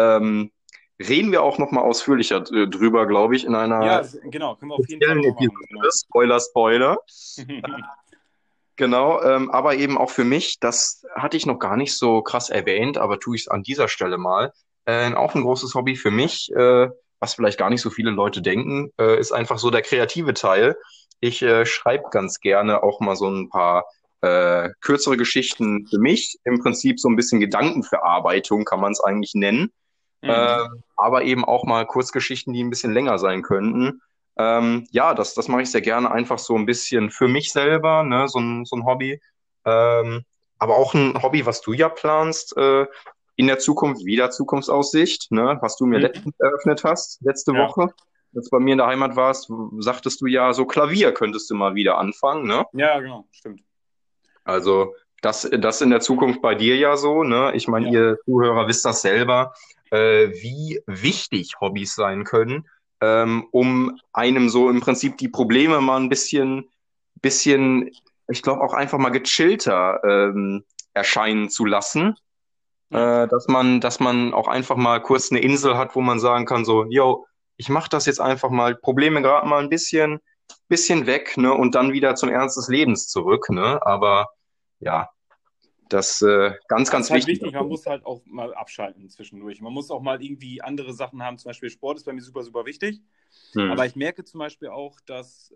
Reden wir auch noch mal ausführlicher drüber, glaube ich, in einer Ja, genau. Können wir auf jeden Fall speziellen nochmal machen. Episode. Spoiler, Spoiler. Genau. Genau, aber eben auch für mich, das hatte ich noch gar nicht so krass erwähnt, aber tue ich es an dieser Stelle mal. Auch ein großes Hobby für mich, was vielleicht gar nicht so viele Leute denken, ist einfach so der kreative Teil. Ich schreibe ganz gerne auch mal so ein paar kürzere Geschichten für mich. Im Prinzip so ein bisschen Gedankenverarbeitung kann man es eigentlich nennen. Mhm. Aber eben auch mal Kurzgeschichten, die ein bisschen länger sein könnten. Ja, das mache ich sehr gerne, einfach so ein bisschen für mich selber, ne, so ein Hobby. Aber auch ein Hobby, was du ja planst, in der Zukunft, wieder Zukunftsaussicht, ne, was du mir Mhm. letztens eröffnet hast, letzte Ja. Woche, als du bei mir in der Heimat warst, sagtest du ja, so Klavier könntest du mal wieder anfangen, ne? Ja, genau. Stimmt. Also das in der Zukunft bei dir ja so, ne? Ich meine, Ja. ihr Zuhörer wisst das selber, wie wichtig Hobbys sein können, um einem so im Prinzip die Probleme mal ein bisschen, ich glaube auch einfach mal gechillter erscheinen zu lassen, Ja. dass man auch einfach mal kurz eine Insel hat, wo man sagen kann so, yo, ich mache das jetzt einfach mal, Probleme gerade mal ein bisschen weg, ne? Und dann wieder zum Ernst des Lebens zurück, ne? Aber ja. Das Das ist ganz halt wichtig. wichtig, man muss halt auch mal abschalten zwischendurch. Man muss auch mal irgendwie andere Sachen haben. Zum Beispiel Sport ist bei mir super, super wichtig. Hm. Aber ich merke zum Beispiel auch, dass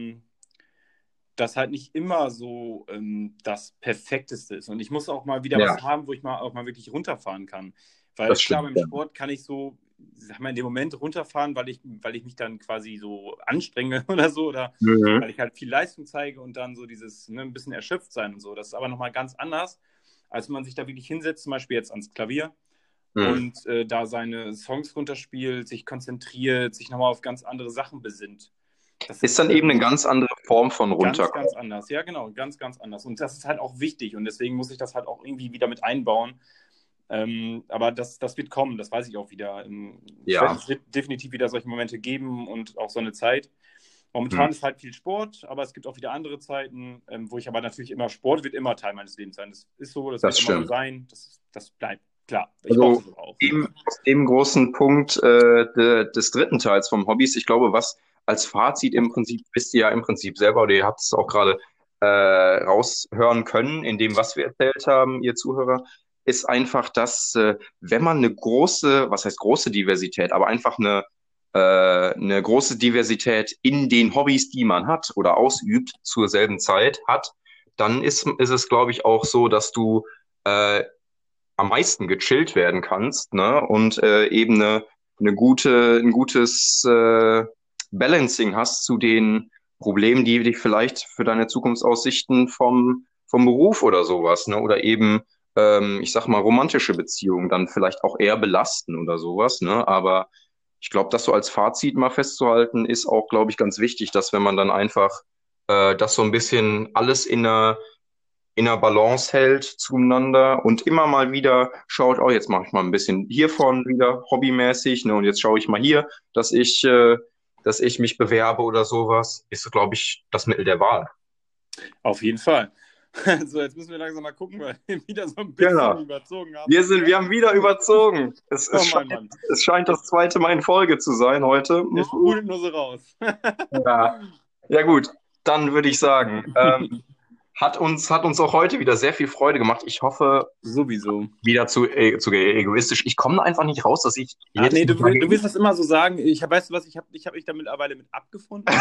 das halt nicht immer so das Perfekteste ist. Und ich muss auch mal wieder Ja, was haben, wo ich mal auch mal wirklich runterfahren kann. Weil das klar, stimmt. beim Ja. Sport kann ich so, sag mal, in dem Moment runterfahren, weil ich mich dann quasi so anstrenge oder so, oder Mhm. weil ich halt viel Leistung zeige und dann so dieses, ne, ein bisschen erschöpft sein und so. Das ist aber nochmal ganz anders, als man sich da wirklich hinsetzt, zum Beispiel jetzt ans Klavier Mhm. und da seine Songs runterspielt, sich konzentriert, sich nochmal auf ganz andere Sachen besinnt. Das Ist ist dann eben eine ganz andere Form von ganz, runterkommen. ganz anders. Ja, genau, ganz, ganz anders. Und das ist halt auch wichtig und deswegen muss ich das halt auch irgendwie wieder mit einbauen, Aber das wird kommen, das weiß ich auch wieder. Ja. Es wird definitiv wieder solche Momente geben und auch so eine Zeit. Hm. Momentan ist halt viel Sport, aber es gibt auch wieder andere Zeiten, wo ich aber natürlich immer, Sport wird immer Teil meines Lebens sein. Das ist so, das wird Das immer so stimmt. sein. Das bleibt klar. Ich hoffe Also so auch. aus dem großen Punkt des dritten Teils vom Hobbys, ich glaube, was als Fazit im Prinzip, wisst ihr ja im Prinzip selber, oder ihr habt es auch gerade raushören können, in dem, was wir erzählt haben, ihr Zuhörer, ist einfach, dass wenn man eine große, was heißt große Diversität, aber einfach eine große Diversität in den Hobbys, die man hat oder ausübt, zur selben Zeit hat, dann ist es, glaube ich, auch so, dass du äh, am meisten gechillt werden kannst, ne? Und eben ein gutes Balancing hast zu den Problemen, die dich vielleicht für deine Zukunftsaussichten vom Beruf oder sowas, ne? Oder eben, ich sag mal, romantische Beziehungen dann vielleicht auch eher belasten oder sowas, ne? Aber ich glaube, das so als Fazit mal festzuhalten, ist auch, glaube ich, ganz wichtig, dass wenn man dann einfach das so ein bisschen alles in einer Balance hält zueinander und immer mal wieder schaut, oh, jetzt mache ich mal ein bisschen hiervon wieder hobbymäßig, ne, und jetzt schaue ich mal hier, dass ich mich bewerbe oder sowas, ist, glaube ich, das Mittel der Wahl. Auf jeden Fall. So, jetzt müssen wir langsam mal gucken, weil wir wieder so ein bisschen Genau. überzogen haben. Wir haben wieder überzogen. Oh mein Mann. Es scheint das zweite Mal in Folge zu sein heute. Der sprudelt nur so raus. Ja, ja gut, dann würde ich sagen, hat uns auch heute wieder sehr viel Freude gemacht. Ich hoffe, Sowieso. wieder zu egoistisch. Ich komme da einfach nicht raus, dass ich Ach nee, jetzt du willst das immer so sagen. Weißt du was, ich hab mich da mittlerweile mit abgefunden.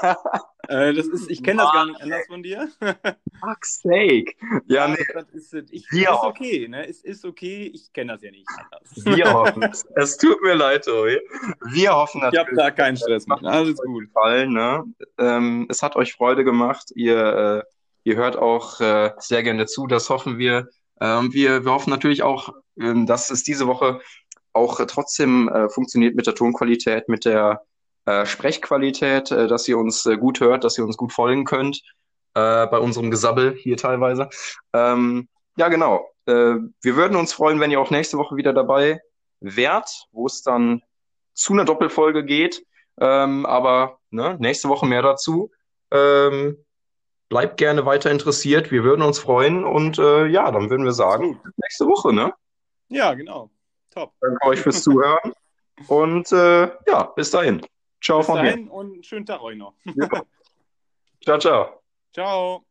Ich kenne das gar nicht anders von dir. Fuck's sake. Ja, nee, wir ist hoffen, okay, ne? Es ist okay, ich kenne das ja nicht anders. wir hoffen. Es tut mir leid, Tobi. Wir hoffen Ich habe natürlich, da keinen Stress mit. Alles euch gut. gefallen, ne? Es hat euch Freude gemacht. Ihr hört auch sehr gerne zu. Das hoffen wir. Wir hoffen natürlich auch, dass es diese Woche auch trotzdem funktioniert mit der Tonqualität, mit der Sprechqualität, dass ihr uns gut hört, dass ihr uns gut folgen könnt bei unserem Gesabbel hier teilweise. Ja, genau. Wir würden uns freuen, wenn ihr auch nächste Woche wieder dabei wärt, wo es dann zu einer Doppelfolge geht. Aber ne, nächste Woche mehr dazu. Ähm, Bleibt gerne weiter interessiert. Wir würden uns freuen und ja, dann würden wir sagen, Absolut. bis nächste Woche, ne? Ja, genau. Top. Danke euch fürs Zuhören und ja, bis dahin. Ciao Bis von mir. dahin und einen schönen Tag euch noch. Ciao, ciao. Ciao.